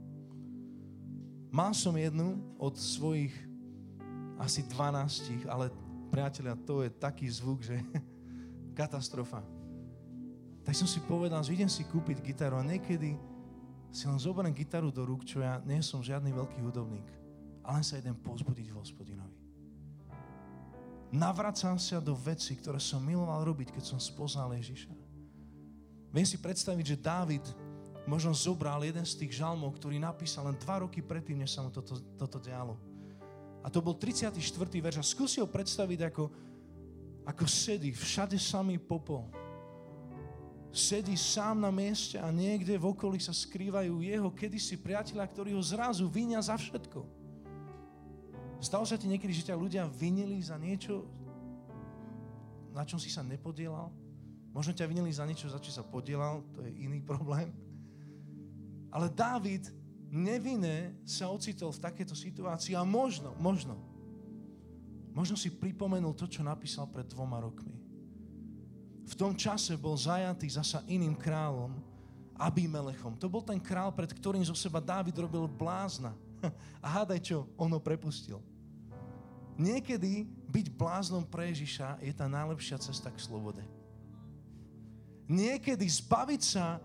[SPEAKER 1] Mal som jednu od svojich asi dvanástich, ale priatelia, to je taký zvuk, že katastrofa. Tak som si povedal, že idem si kúpiť gitaru a niekedy si len zoberiem gitaru do rúk, čo ja nie som žiadny veľký hudobník, ale len sa idem pozbudiť v Hospodinovi. Navracam sa do vecí, ktoré som miloval robiť, keď som spoznal Ježiša. Viem si predstaviť, že Dávid možno zobral jeden z tých žalmov, ktorý napísal len dva roky predtým, než sa mu toto, toto dialo. A to bol tridsiaty štvrtý verš. A skúsi ho predstaviť, ako, ako sedí, všade samý popol. Sedí sám na mieste a niekde v okolí sa skrývajú jeho kedysi priatelia, ktorí ho zrazu vinia za všetko. Stalo sa ti niekedy, že ťa ľudia vinili za niečo, na čom si sa nepodielal? Možno ťa vinili za niečo, za čo sa podielal, to je iný problém. Ale Dávid nevinne sa ocitol v takéto situácii a možno, možno, možno si pripomenul to, čo napísal pred dvoma rokmi. V tom čase bol zajatý zasa iným kráľom, Abimelechom. To bol ten král, pred ktorým zo seba Dávid robil blázna. A hádaj čo, on ho prepustil. Niekedy byť bláznom pre Ježiša je tá najlepšia cesta k slobode. Niekedy zbaviť sa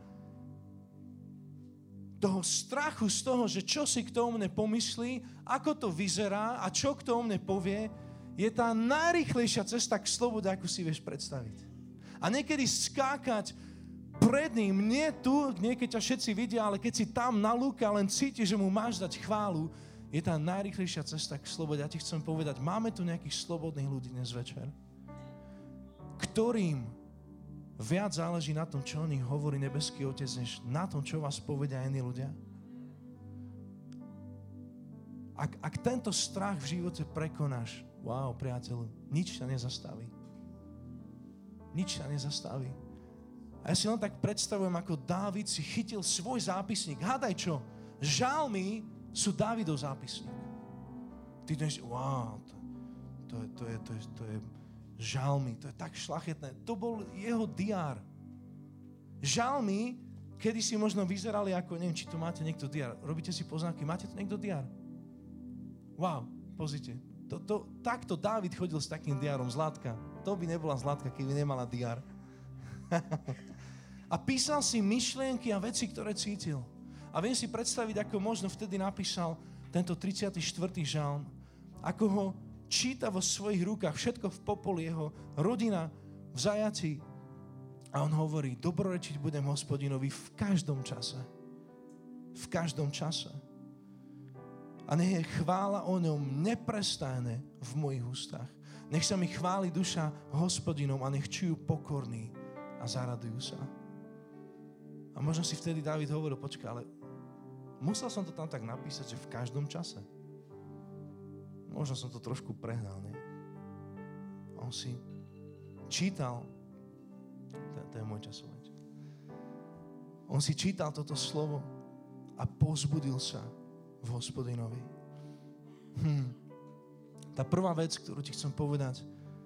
[SPEAKER 1] toho strachu z toho, že čo si kto o mne pomyslí, ako to vyzerá a čo kto o mne povie, je tá najrýchlejšia cesta k slobode, akú si vieš predstaviť. A niekedy skákať pred ním, nie tu, nie keď ťa všetci vidia, ale keď si tam na lúke a len cítiš, že mu máš dať chválu, je tá najrýchlejšia cesta k slobode. Ja ti chcem povedať, máme tu nejakých slobodných ľudí dnes večer, ktorým viac záleží na tom, čo o nich hovorí nebeský Otec, než na tom, čo vás povedia iní ľudia. Ak, ak tento strach v živote prekonáš, wow, priateľu, nič ťa nezastaví. Nič ťa nezastaví. A ja si len tak predstavujem, ako Dávid si chytil svoj zápisník. Hádaj čo? Žalmy sú Dávidov zápisník. Ty dnes, wow, to, to, je, to, je, to, je, to je žalmy, to je tak šlachetné. To bol jeho diár. Žalmy, kedy si možno vyzerali ako, neviem, či tu máte niekto diár. Robíte si poznámky, máte tu niekto diár? Wow, pozrite. To, to, takto Dávid chodil s takým diárom Zlatka. To by nebola Zlatka, keby nemala diár. A písal si myšlienky a veci, ktoré cítil. A viem si predstaviť, ako možno vtedy napísal tento tridsiaty štvrtý žalm. Ako ho číta vo svojich rukách, všetko v popoli, jeho rodina v zajatí. A on hovorí, dobrorečiť budem Hospodinovi v každom čase. V každom čase. A nech je chvála o ňom neprestajne v mojich ústach. Nech sa mi chváli duša Hospodinom a nech čujú pokorní a zaradujú sa. A možno si vtedy Dávid hovoril, počkaj, ale musel som to tam tak napísať, že v každom čase. Možno som to trošku prehnal, nie? On si čítal, to, to je môj časovač, on si čítal toto slovo a povzbudil sa v Hospodinovi. Hm. Tá prvá vec, ktorú ti chcem povedať,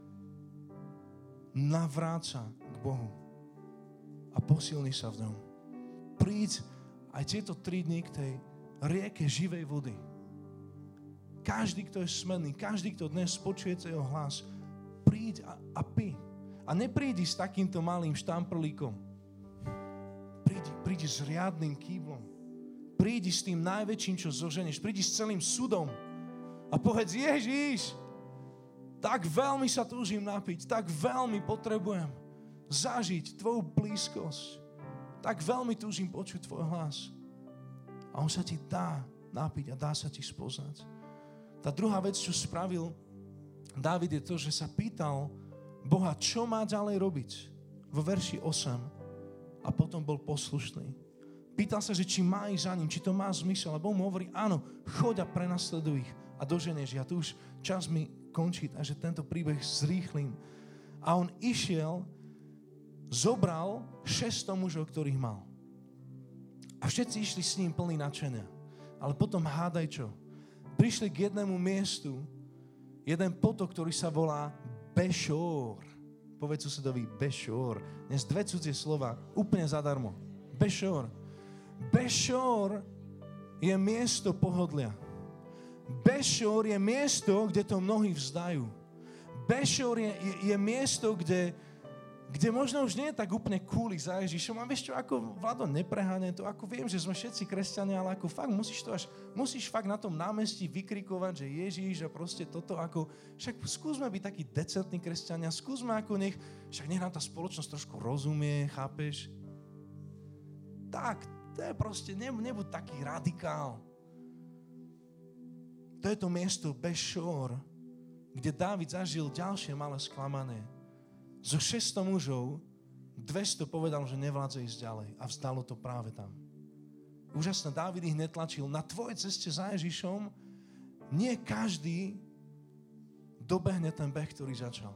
[SPEAKER 1] navráca k Bohu a posilni sa v ňom. Príď aj tieto tri dni k tej rieke živej vody. Každý, kto je smenný, každý, kto dnes počuje jeho hlas, príď a, a pí. A neprídi s takýmto malým štamprlíkom. Prídi, prídi s riadnym kýblom. Prídi s tým najväčším, čo zoženeš. Prídi s celým sudom. A povedz, Ježiš, tak veľmi sa túžim napiť, tak veľmi potrebujem zažiť tvoju blízkosť. Tak veľmi túžim počuť tvoj hlas. A on sa ti dá napiť a dá sa ti spoznať. Tá druhá vec, čo spravil Dávid, je to, že sa pýtal Boha, čo má ďalej robiť. Vo verši osem. A potom bol poslušný. Pýtal sa, že či má ísť za ním, či to má zmysel. A Boh mu hovorí, áno, choď a prenasleduj ich a doženeš. Ja tu už čas mi končí, takže tento príbeh zrýchlim. A on išiel, zobral šesťsto mužov, ktorých mal. A všetci išli s ním plní nadšenia. Ale potom hádaj čo. Prišli k jednému miestu, jeden potok, ktorý sa volá Bešor. Povedz susedovi Bešor. Dnes dve cudzie slova, úplne zadarmo. Bešor. Bešor je miesto pohodlia. Bešor je miesto, kde to mnohí vzdajú. Bešor je, je, je miesto, kde, kde možno už nie je tak úplne cool za Ježišom. A vieš čo, ako Vlado, nepreháňaj to, ako viem, že sme všetci kresťania, ale ako fakt musíš to až, musíš fakt na tom námestí vykrikovať, že Ježiš a proste toto ako, však skúsme byť takí decentní kresťania, skúsme ako nech, však nech nám tá spoločnosť trošku rozumie, chápeš? Tak, to je proste, ne, nebuď taký radikál. To je to miesto Bešor, kde Dávid zažil ďalšie malé sklamanie. Zo šesťsto mužov, dvesto povedal, že nevládze ísť ďalej a vzdalo to práve tam. Úžasné, Dávid ich netlačil. Na tvojej ceste za Ježišom nie každý dobehne ten beh, ktorý začal.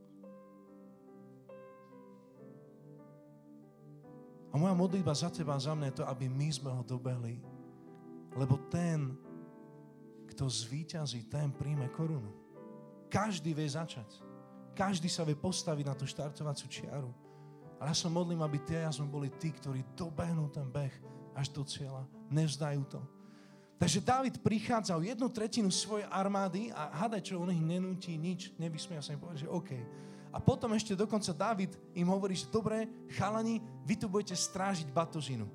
[SPEAKER 1] A moja modlitba za teba a za mňa je to, aby my sme ho dobehli. Lebo ten, kto zvíťazí, ten príjme korunu. Každý vie začať. Každý sa vie postaviť na tú štartovacú čiaru. Ale ja sa modlím, aby tie a ja sme boli tí, ktorí dobehnú ten beh až do cieľa. Nevzdajú to. Takže Dávid prichádza o jednu tretinu svojej armády a hádaj, čo on ich nenúti, nič, nevysmia sa im povedať, že OK. A potom ešte dokonca Dávid im hovorí, že dobre, chalani, vy tu budete strážiť batožinu.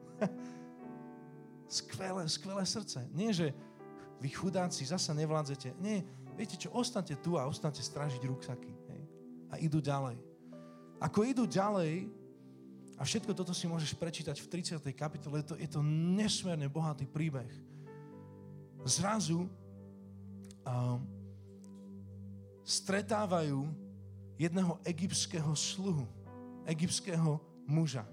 [SPEAKER 1] skvelé, skvelé srdce. Nie, že vy chudáci zasa nevládzete. Nie, viete čo, ostaňte tu a ostaňte strážiť ruksaky. Hej. A idú ďalej. Ako idú ďalej, a všetko toto si môžeš prečítať v tridsiatej kapitole, je to, je to nesmierne bohatý príbeh. Zrazu um, stretávajú jedného egyptského sluhu, egyptského muža.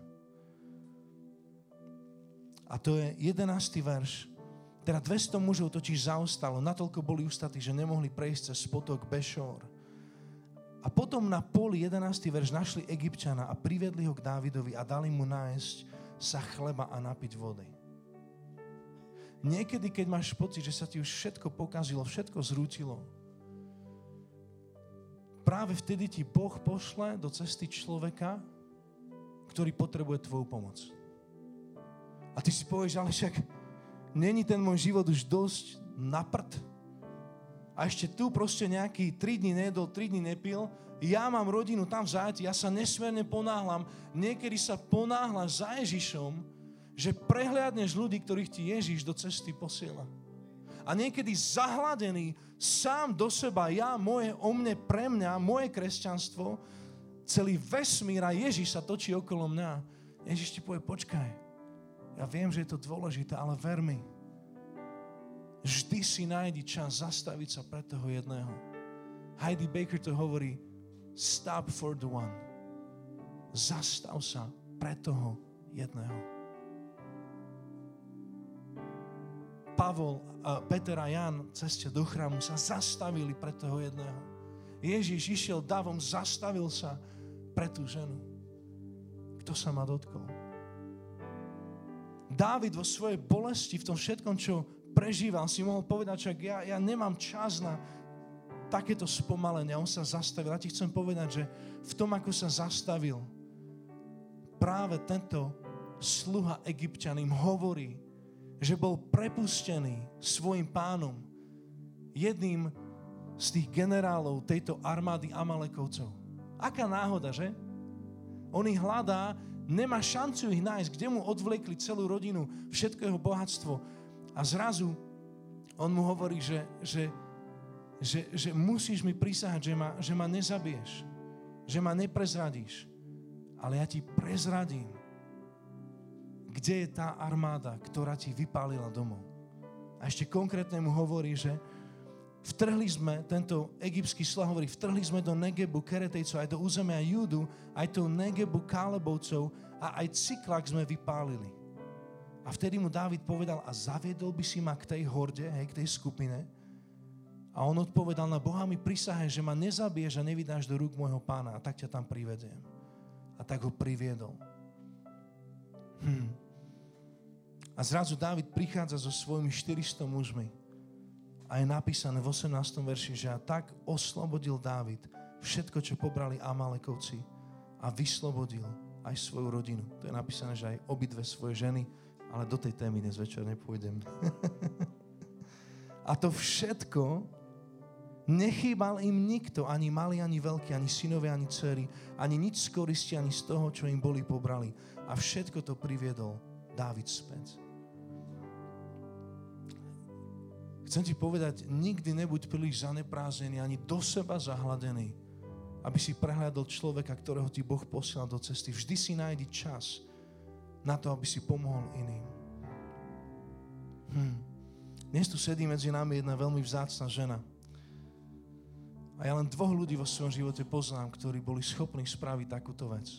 [SPEAKER 1] A to je jedenásty verš. Teda dvesto mužov totiž zaostalo, natoľko boli ustatí, že nemohli prejsť cez potok Bešor. A potom na poli jedenásty verš našli Egypťana a priviedli ho k Dávidovi a dali mu nájsť sa chleba a napiť vody. Niekedy, keď máš pocit, že sa ti už všetko pokazilo, všetko zrútilo, práve vtedy ti Boh pošle do cesty človeka, ktorý potrebuje tvoju pomoc. A ty si povieš, ale však není ten môj život už dosť na prd? A ešte tu proste nejaký tri dni nejedol, tri dni nepil, ja mám rodinu tam v zajati, ja sa nesmierne ponáhľam, niekedy sa ponáhľaš za Ježišom, že prehliadneš ľudí, ktorých ti Ježiš do cesty posiela. A niekedy zahladený sám do seba, ja, moje, o mne, pre mňa, moje kresťanstvo, celý vesmír a Ježiš sa točí okolo mňa. Ježiš ti povie, počkaj, ja viem, že je to dôležité, ale ver mi, vždy si nájdi čas zastaviť sa pre toho jedného. Heidi Baker to hovorí, stop for the one. Zastav sa pre toho jedného. Pavol, Peter a Jan v ceste do chrámu sa zastavili pre toho jedného. Ježiš išiel davom, zastavil sa pre tú ženu. Kto sa ma dotkol? Dávid vo svojej bolesti, v tom všetkom, čo prežíval, si mohol povedať, že ja, ja nemám čas na takéto spomalenie. On sa zastavil. Ja ti chcem povedať, že v tom, ako sa zastavil, práve tento sluha Egypťan im hovorí, že bol prepustený svojim pánom, jedným z tých generálov tejto armády Amalekovcov. Aká náhoda, že? On ich hľadá, nemá šancu ich nájsť, kde mu odvliekli celú rodinu, všetko jeho bohatstvo. A zrazu on mu hovorí, že, že, že, že musíš mi prisahať, že ma, že ma nezabiješ, že ma neprezradíš, ale ja ti prezradím, kde je tá armáda, ktorá ti vypálila domov. A ešte konkrétne mu hovorí, že vtrhli sme, tento egyptský sluha hovorí, vtrhli sme do Negebu Keretejcov, aj do územia Júdu, aj do Negebu Kálebovcov a aj Ciklak sme vypálili. A vtedy mu Dávid povedal, a zaviedol by si ma k tej horde, hej, k tej skupine? A on odpovedal, na Boha mi prisahaj, že ma nezabiješ a nevydáš do rúk môjho pána a tak ťa tam privediem. A tak ho priviedol. Hm. A zrazu Dávid prichádza so svojimi štyristo mužmi. A je napísané v osemnástom verši, že a tak oslobodil Dávid všetko, čo pobrali Amalekovci a vyslobodil aj svoju rodinu. To je napísané, že aj obidve svoje ženy, ale do tej témy dnes večer nepôjdem. A to všetko nechýbal im nikto, ani malý, ani veľký, ani synovia, ani dcery, ani nič z koristi, ani z toho, čo im boli pobrali. A všetko to priviedol Dávid späť. Chcem ti povedať, nikdy nebuď príliš zaneprázdnený, ani do seba zahladený, aby si prehľadol človeka, ktorého ti Boh posiela do cesty. Vždy si nájdi čas na to, aby si pomohol iným. Hm. Dnes tu sedí medzi nami jedna veľmi vzácna žena. A ja len dvoch ľudí vo svojom živote poznám, ktorí boli schopní spraviť takúto vec.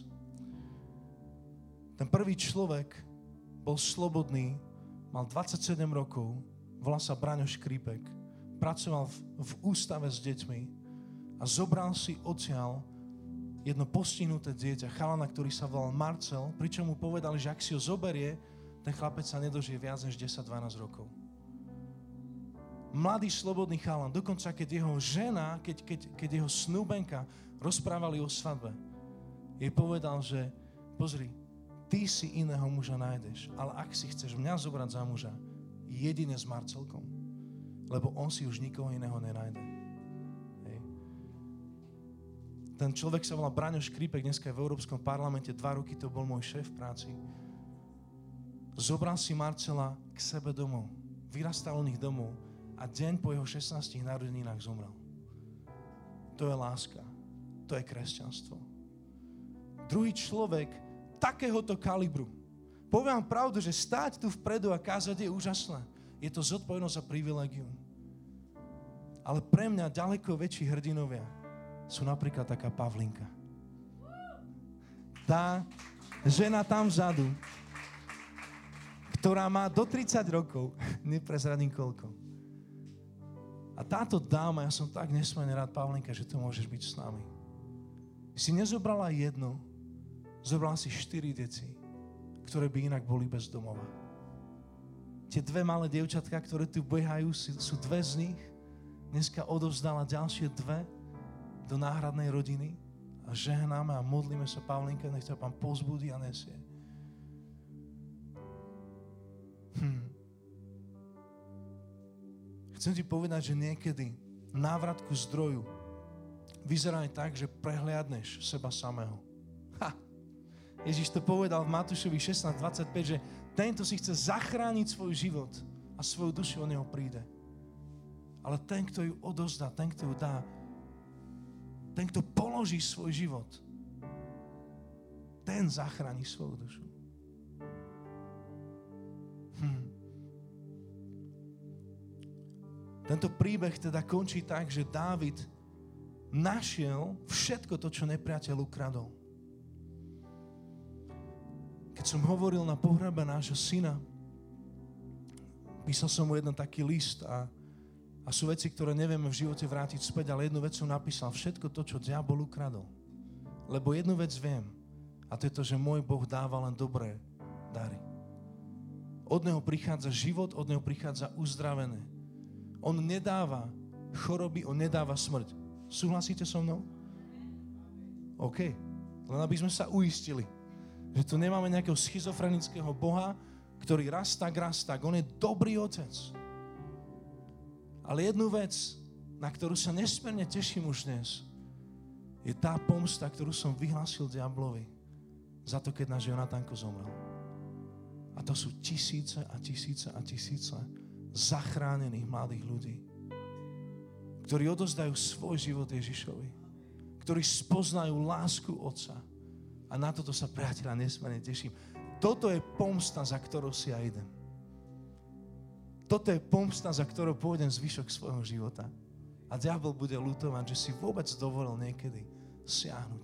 [SPEAKER 1] Ten prvý človek bol slobodný, mal dvadsaťsedem rokov, volá sa Braňo Škripek, pracoval v, v ústave s deťmi a zobral si odtiaľ jedno postihnuté dieťa, chalana, ktorý sa volal Marcel, pričom mu povedali, že ak si ho zoberie, ten chlapec sa nedožije viac než desať dvanásť rokov. Mladý, slobodný chalan, dokonca keď jeho žena, keď, keď, keď jeho snúbenka rozprávali o svadbe, jej povedal, že pozri, ty si iného muža nájdeš, ale ak si chceš mňa zobrať za muža, jedine s Marcelkom, lebo on si už nikoho iného nenájde. Hej. Ten človek sa volá Braňo Škripek, dneska je v Európskom parlamente, dva roky to bol môj šéf v práci. Zobral si Marcela k sebe domov, vyrastal u nich domov a deň po jeho šestnástich narodeninách zomrel. To je láska, to je kresťanstvo. druhý človek takéhoto kalibru. Poviem vám pravdu, že stáť tu vpredu a kázať je úžasné. Je to zodpovednosť a privilegium. Ale pre mňa ďaleko väčší hrdinovia sú napríklad taká Pavlinka. Tá žena tam vzadu, ktorá má do tridsať rokov, neprezradím koľko. A táto dáma, ja som tak nesmierne rád, Pavlinka, že tu môžeš byť s nami. Si nezobrala jedno, zobrala si štyri deti, ktoré by inak boli bez domova. Tie dve malé dievčatka, ktoré tu behajú, sú dve z nich. Dneska odovzdala ďalšie dve do náhradnej rodiny a žehnáme a modlíme sa, Pavlinka, nech ťa Pán povzbudí a nesie. Hm. Chcem ti povedať, že niekedy návrat ku zdroju vyzerá aj tak, že prehliadneš seba samého. Ha! Ježiš to povedal v Matúšovi šestnásť dvadsaťpäť, že tento si chce zachrániť svoj život a svoju dušu o neho príde. Ale ten, kto ju odozdá, ten, kto ju dá, ten, kto položí svoj život, ten zachráni svoju dušu. Hm. Tento príbeh teda končí tak, že Dávid našiel všetko to, čo nepriateľ ukradol. Keď som hovoril na pohrebe nášho syna, písal som mu jeden taký list a, a sú veci, ktoré nevieme v živote vrátiť späť, ale jednu vec som napísal, všetko to, čo diabol ukradol. Lebo jednu vec viem, a to je to, že môj Boh dáva len dobré dary. Od neho prichádza život, od neho prichádza uzdravené. On nedáva choroby, on nedáva smrť. Súhlasíte so mnou? OK. Len aby sme sa uistili, že tu nemáme nejakého schizofrenického Boha, ktorý raz tak, raz tak. On je dobrý otec. Ale jednu vec, na ktorú sa nesmierne teším už dnes, je tá pomsta, ktorú som vyhlásil diablovi za to, keď náš Jonatánko zomrel. A to sú tisíce a tisíce a tisíce zachránených mladých ľudí, ktorí odozdajú svoj život Ježišovi, ktorí spoznajú lásku Otca. A na toto sa, priateľa, nesmierne teším. Toto je pomsta, za ktorou si ja idem. Toto je pomsta, za ktorou pôjdem zvyšok svojho života. A diabol bude ľutovať, že si vôbec dovolil niekedy siahnuť.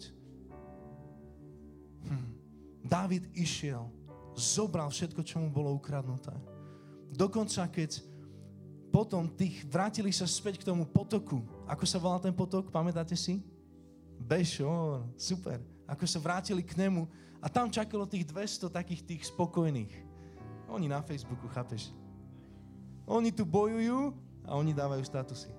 [SPEAKER 1] Hm. Dávid išiel, zobral všetko, čo mu bolo ukradnuté. Dokonca, keď potom tých vrátili sa späť k tomu potoku. Ako sa volal ten potok? Pamätáte si? Bešor. Super. Ako sa vrátili k nemu a tam čakalo tých dvesto takých tých spokojných. Oni na Facebooku, chápeš? Oni tu bojujú a oni dávajú statusy.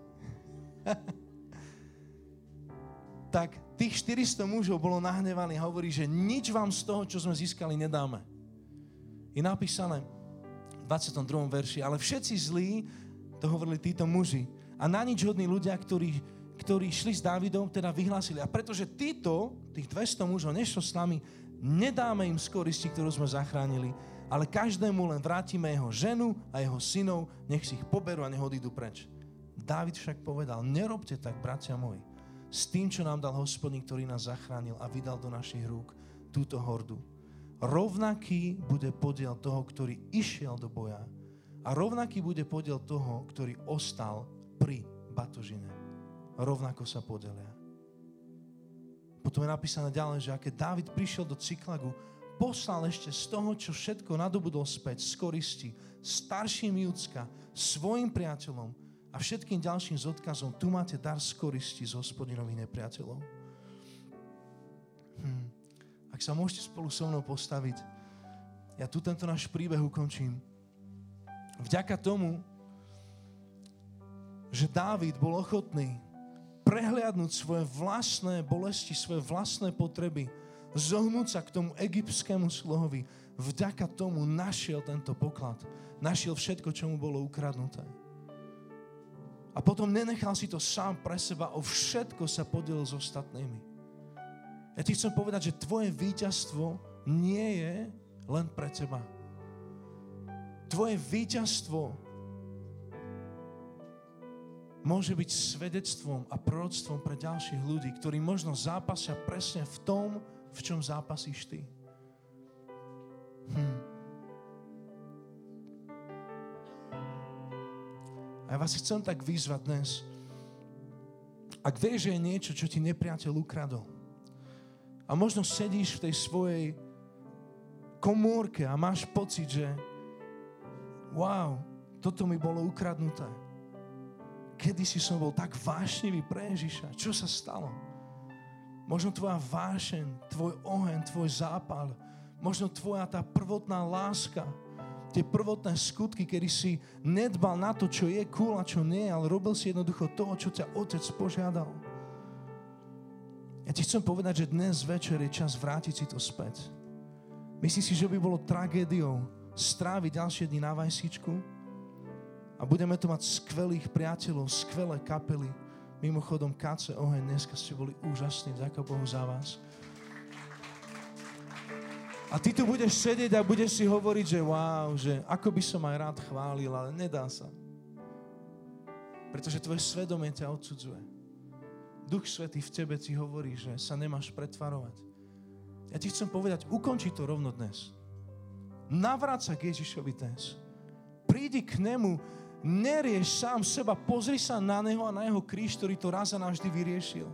[SPEAKER 1] Tak tých štyristo mužov bolo nahnevaných a hovorí, že nič vám z toho, čo sme získali, nedáme. Je napísané v dvadsiatom druhom verši, ale všetci zlí, to hovorili títo muži, a na nič hodní ľudia, ktorí, ktorí šli s Dávidom, teda vyhlásili. A pretože títo, tých dvesto mužov, nešlo s nami, nedáme im z koristi, ktorú sme zachránili, ale každému len vrátime jeho ženu a jeho synov, nech si ich poberú a nech odídu preč. Dávid však povedal, nerobte tak, bratia moji, s tým, čo nám dal Hospodin, ktorý nás zachránil a vydal do našich rúk túto hordu. Rovnaký bude podiel toho, ktorý išiel do boja a rovnaký bude podiel toho, ktorý ostal pri batožine. Rovnako sa podelia. Potom je napísané ďalej, že keď Dávid prišiel do Ciklagu, poslal ešte z toho, čo všetko nadobudol späť, z koristi, starším Judska, svojim priateľom a všetkým ďalším s odkazom, tu máte dar z koristi z Hospodinových nepriateľov. Hm. Ak sa môžete spolu so mnou postaviť, ja tu tento náš príbeh ukončím. Vďaka tomu, že Dávid bol ochotný prehliadnúť svoje vlastné bolesti, svoje vlastné potreby, zohnúť sa k tomu egyptskému sluhovi, vďaka tomu našiel tento poklad. Našiel všetko, čo mu bolo ukradnuté. A potom nenechal si to sám pre seba, o všetko sa podielil s ostatnými. Ja ti chcem povedať, že tvoje víťazstvo nie je len pre teba. Tvoje víťazstvo môže byť svedectvom a proroctvom pre ďalších ľudí, ktorí možno zápasia presne v tom v čom zápasíš ty. Hm. A ja vás chcem tak vyzvať dnes. Ak vieš, že je niečo, čo ti nepriateľ ukradol, a možno sedíš v tej svojej komórke a máš pocit, že wow, toto mi bolo ukradnuté. Kedysi som bol tak vášnivý pre Ježiša. Čo sa stalo? Možno tvoja vášeň, tvoj oheň, tvoj zápal, možno tvoja tá prvotná láska, tie prvotné skutky, kedy si nedbal na to, čo je cool a čo nie, ale robil si jednoducho toho, čo ťa Otec požiadal. Ja ti chcem povedať, že dnes večer je čas vrátiť si to späť. Myslím si, že by bolo tragédiou stráviť ďalšie dni na vajsičku a budeme tu mať skvelých priateľov, skvelé kapely. Mimochodom, Káce, Oheň, dneska ste boli úžasní, vďaka Bohu za vás. A ty tu budeš sedieť a budeš si hovoriť, že wow, že ako by som aj rád chválil, ale nedá sa. Pretože tvoje svedomie ťa odsudzuje. Duch Svätý v tebe ti hovorí, že sa nemáš pretvarovať. Ja ti chcem povedať, ukonči to rovno dnes. Navráť sa k Ježišovi dnes. Prídi k nemu, nerieš sám seba, pozri sa na neho a na jeho kríž, ktorý to raz a navždy vyriešil.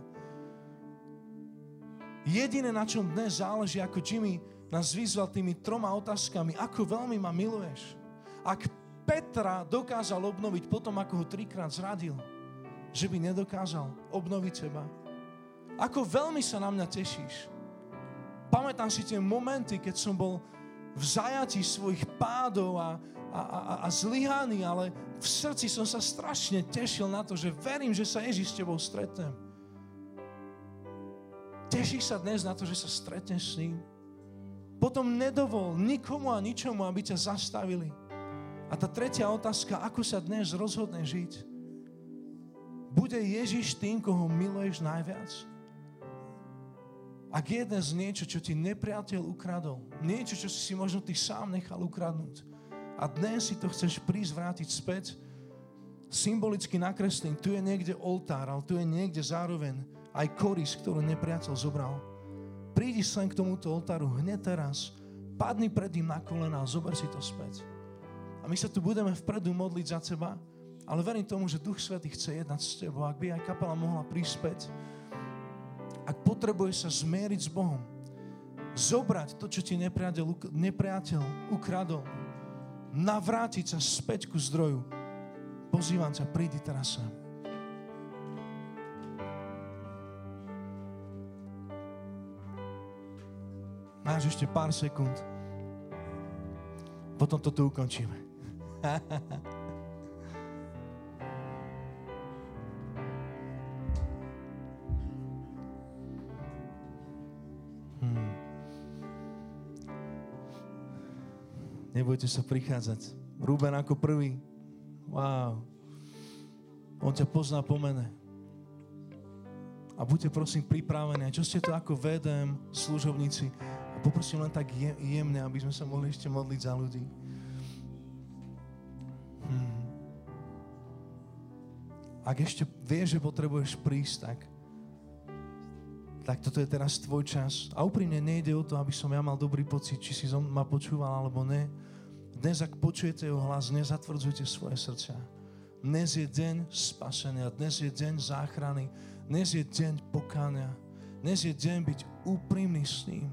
[SPEAKER 1] Jediné, na čom dnes záleží, ako Jimmy nás vyzval tými troma otázkami, ako veľmi ma miluješ. Ak Petra dokázal obnoviť potom, ako ho trikrát zradil, že by nedokázal obnoviť teba. Ako veľmi sa na mňa tešíš. Pamätám si tie momenty, keď som bol v zajatí svojich pádov a, a, a, a zlyhaný, ale v srdci som sa strašne tešil na to, že verím, že sa Ježiš s tebou stretnem. Tešíš sa dnes na to, že sa stretneš s ním? Potom nedovol nikomu a ničomu, aby ťa zastavili. A tá tretia otázka, ako sa dnes rozhodne žiť? Bude Ježiš tým, koho miluješ najviac? Ak je dnes niečo, čo ti nepriateľ ukradol, niečo, čo si možno ty sám nechal ukradnúť, a dnes si to chceš prísť vrátiť späť, symbolicky nakreslím, tu je niekde oltár, ale tu je niekde zároveň aj korisť, ktorú nepriateľ zobral. Prídi sem k tomuto oltáru hneď teraz, padni pred ním na kolená a zober si to späť. A my sa tu budeme vpredu modliť za teba, ale verím tomu, že Duch Svätý chce jednať s tebou. Ak by aj kapela mohla prísť späť, ak potrebuješ sa zmieriť s Bohom, zobrať to, čo ti nepriateľ, nepriateľ ukradol, navrátiť sa späť ku zdroju, pozývam ťa, prídi teraz sem. Máš ešte pár sekúnd. Potom to tu ukončíme. hmm. Nebojte sa prichádzať. Ruben ako prvý. Wow. On ťa pozná po mene. A buďte prosím pripravení. Čo ste to ako vé dé em služobníci? A poprosím len tak jemne, aby sme sa mohli ešte modliť za ľudí. Hmm. Ak ešte vieš, že potrebuješ prísť, tak, tak toto je teraz tvoj čas. A úprimne nejde o to, aby som ja mal dobrý pocit, či si ma počúval, alebo ne. Dnes, ak počujete jeho hlas, nezatvrdzujte svoje srdcia. Dnes je deň spasenia, dnes je deň záchrany, dnes je deň pokánia, dnes je deň byť úprimný s ním.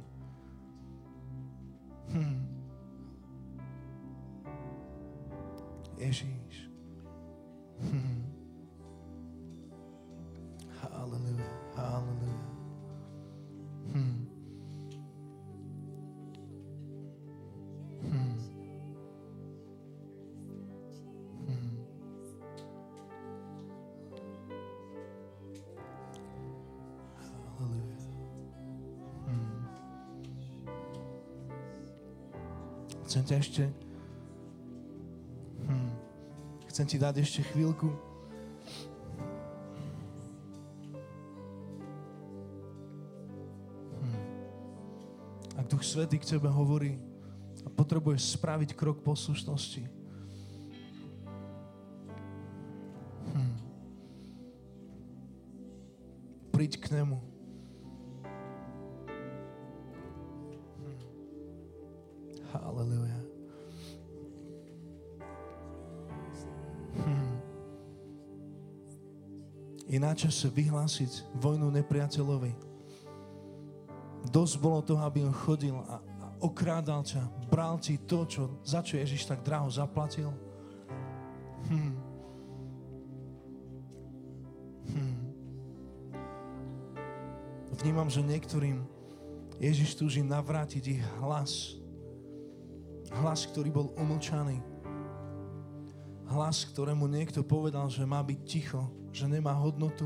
[SPEAKER 1] Hmm. Ježíš. Hmm. Halleluja, halleluja. Hmm. Hmm. Hmm. Halleluja. Hmm. Chcem ťa ešte hmm. Chcem ti dať ešte chvíľku. Hmm. Ak Duch Svätý k tebe hovorí a potrebuješ spraviť krok poslušnosti, hmm. príď k nemu. Halleluja. Hm. Je na čase vyhlásiť vojnu nepriateľovi. Dosť bolo toho, aby on chodil a, a okrádal ťa, bral ti to, čo, za čo Ježiš tak draho zaplatil. Hm. Hm. Vnímam, že niektorým Ježiš túži navrátiť ich hlas. Hlas, ktorý bol umlčaný. Hlas, ktorému niekto povedal, že má byť ticho, že nemá hodnotu,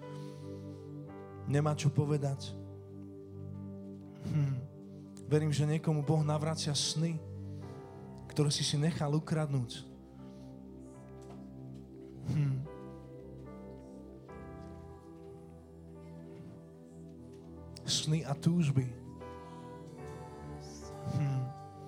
[SPEAKER 1] nemá čo povedať. Hm. Verím, že niekomu Boh navracia sny, ktoré si si nechal ukradnúť. Hm. Sny a túžby. Hm.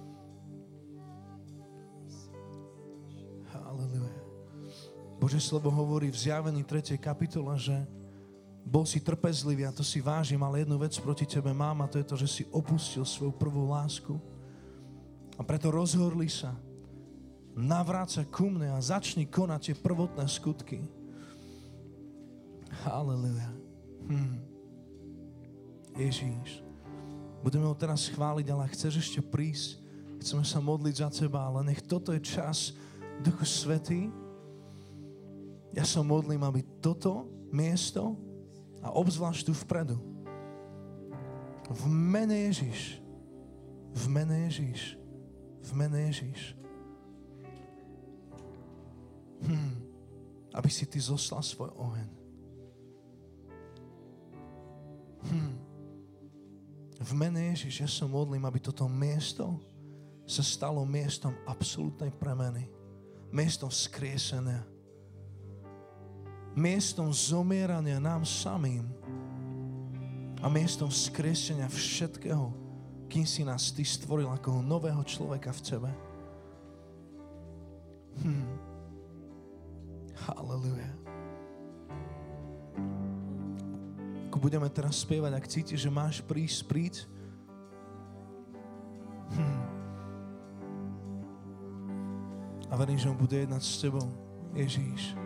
[SPEAKER 1] Halleluja. Božie slovo hovorí v Zjavení tretej kapitole, že bol si trpezlivý a to si vážim, ale jednu vec proti tebe mám a to je to, že si opustil svoju prvú lásku. A preto rozhorli sa, navráca ku mne a začni konať tie prvotné skutky. Halleluja. Hm. Ježíš. Budeme ho teraz chváliť, ale chceš ešte prísť, chceme sa modliť za teba, ale nech toto je čas Duchu Svätý. Ja sa modlím, aby toto miesto a obzvlášť tu vpredu v mene Ježiš v mene Ježiš v mene Ježiš hm, aby si ty zoslal svoj oheň. Hm. V mene Ježiš ja sa modlím, aby toto miesto sa stalo miestom absolútnej premeny, miestom vzkriesenia, miestom zomierania nám samým a miestom vzkriesenia všetkého, kým si nás ty stvoril ako nového človeka v tebe. Hm. Halleluja. Ako budeme teraz spievať, ak cítiš, že máš prísť, príď. Hm. A verím, že on bude jednať s tebou. Ježíš.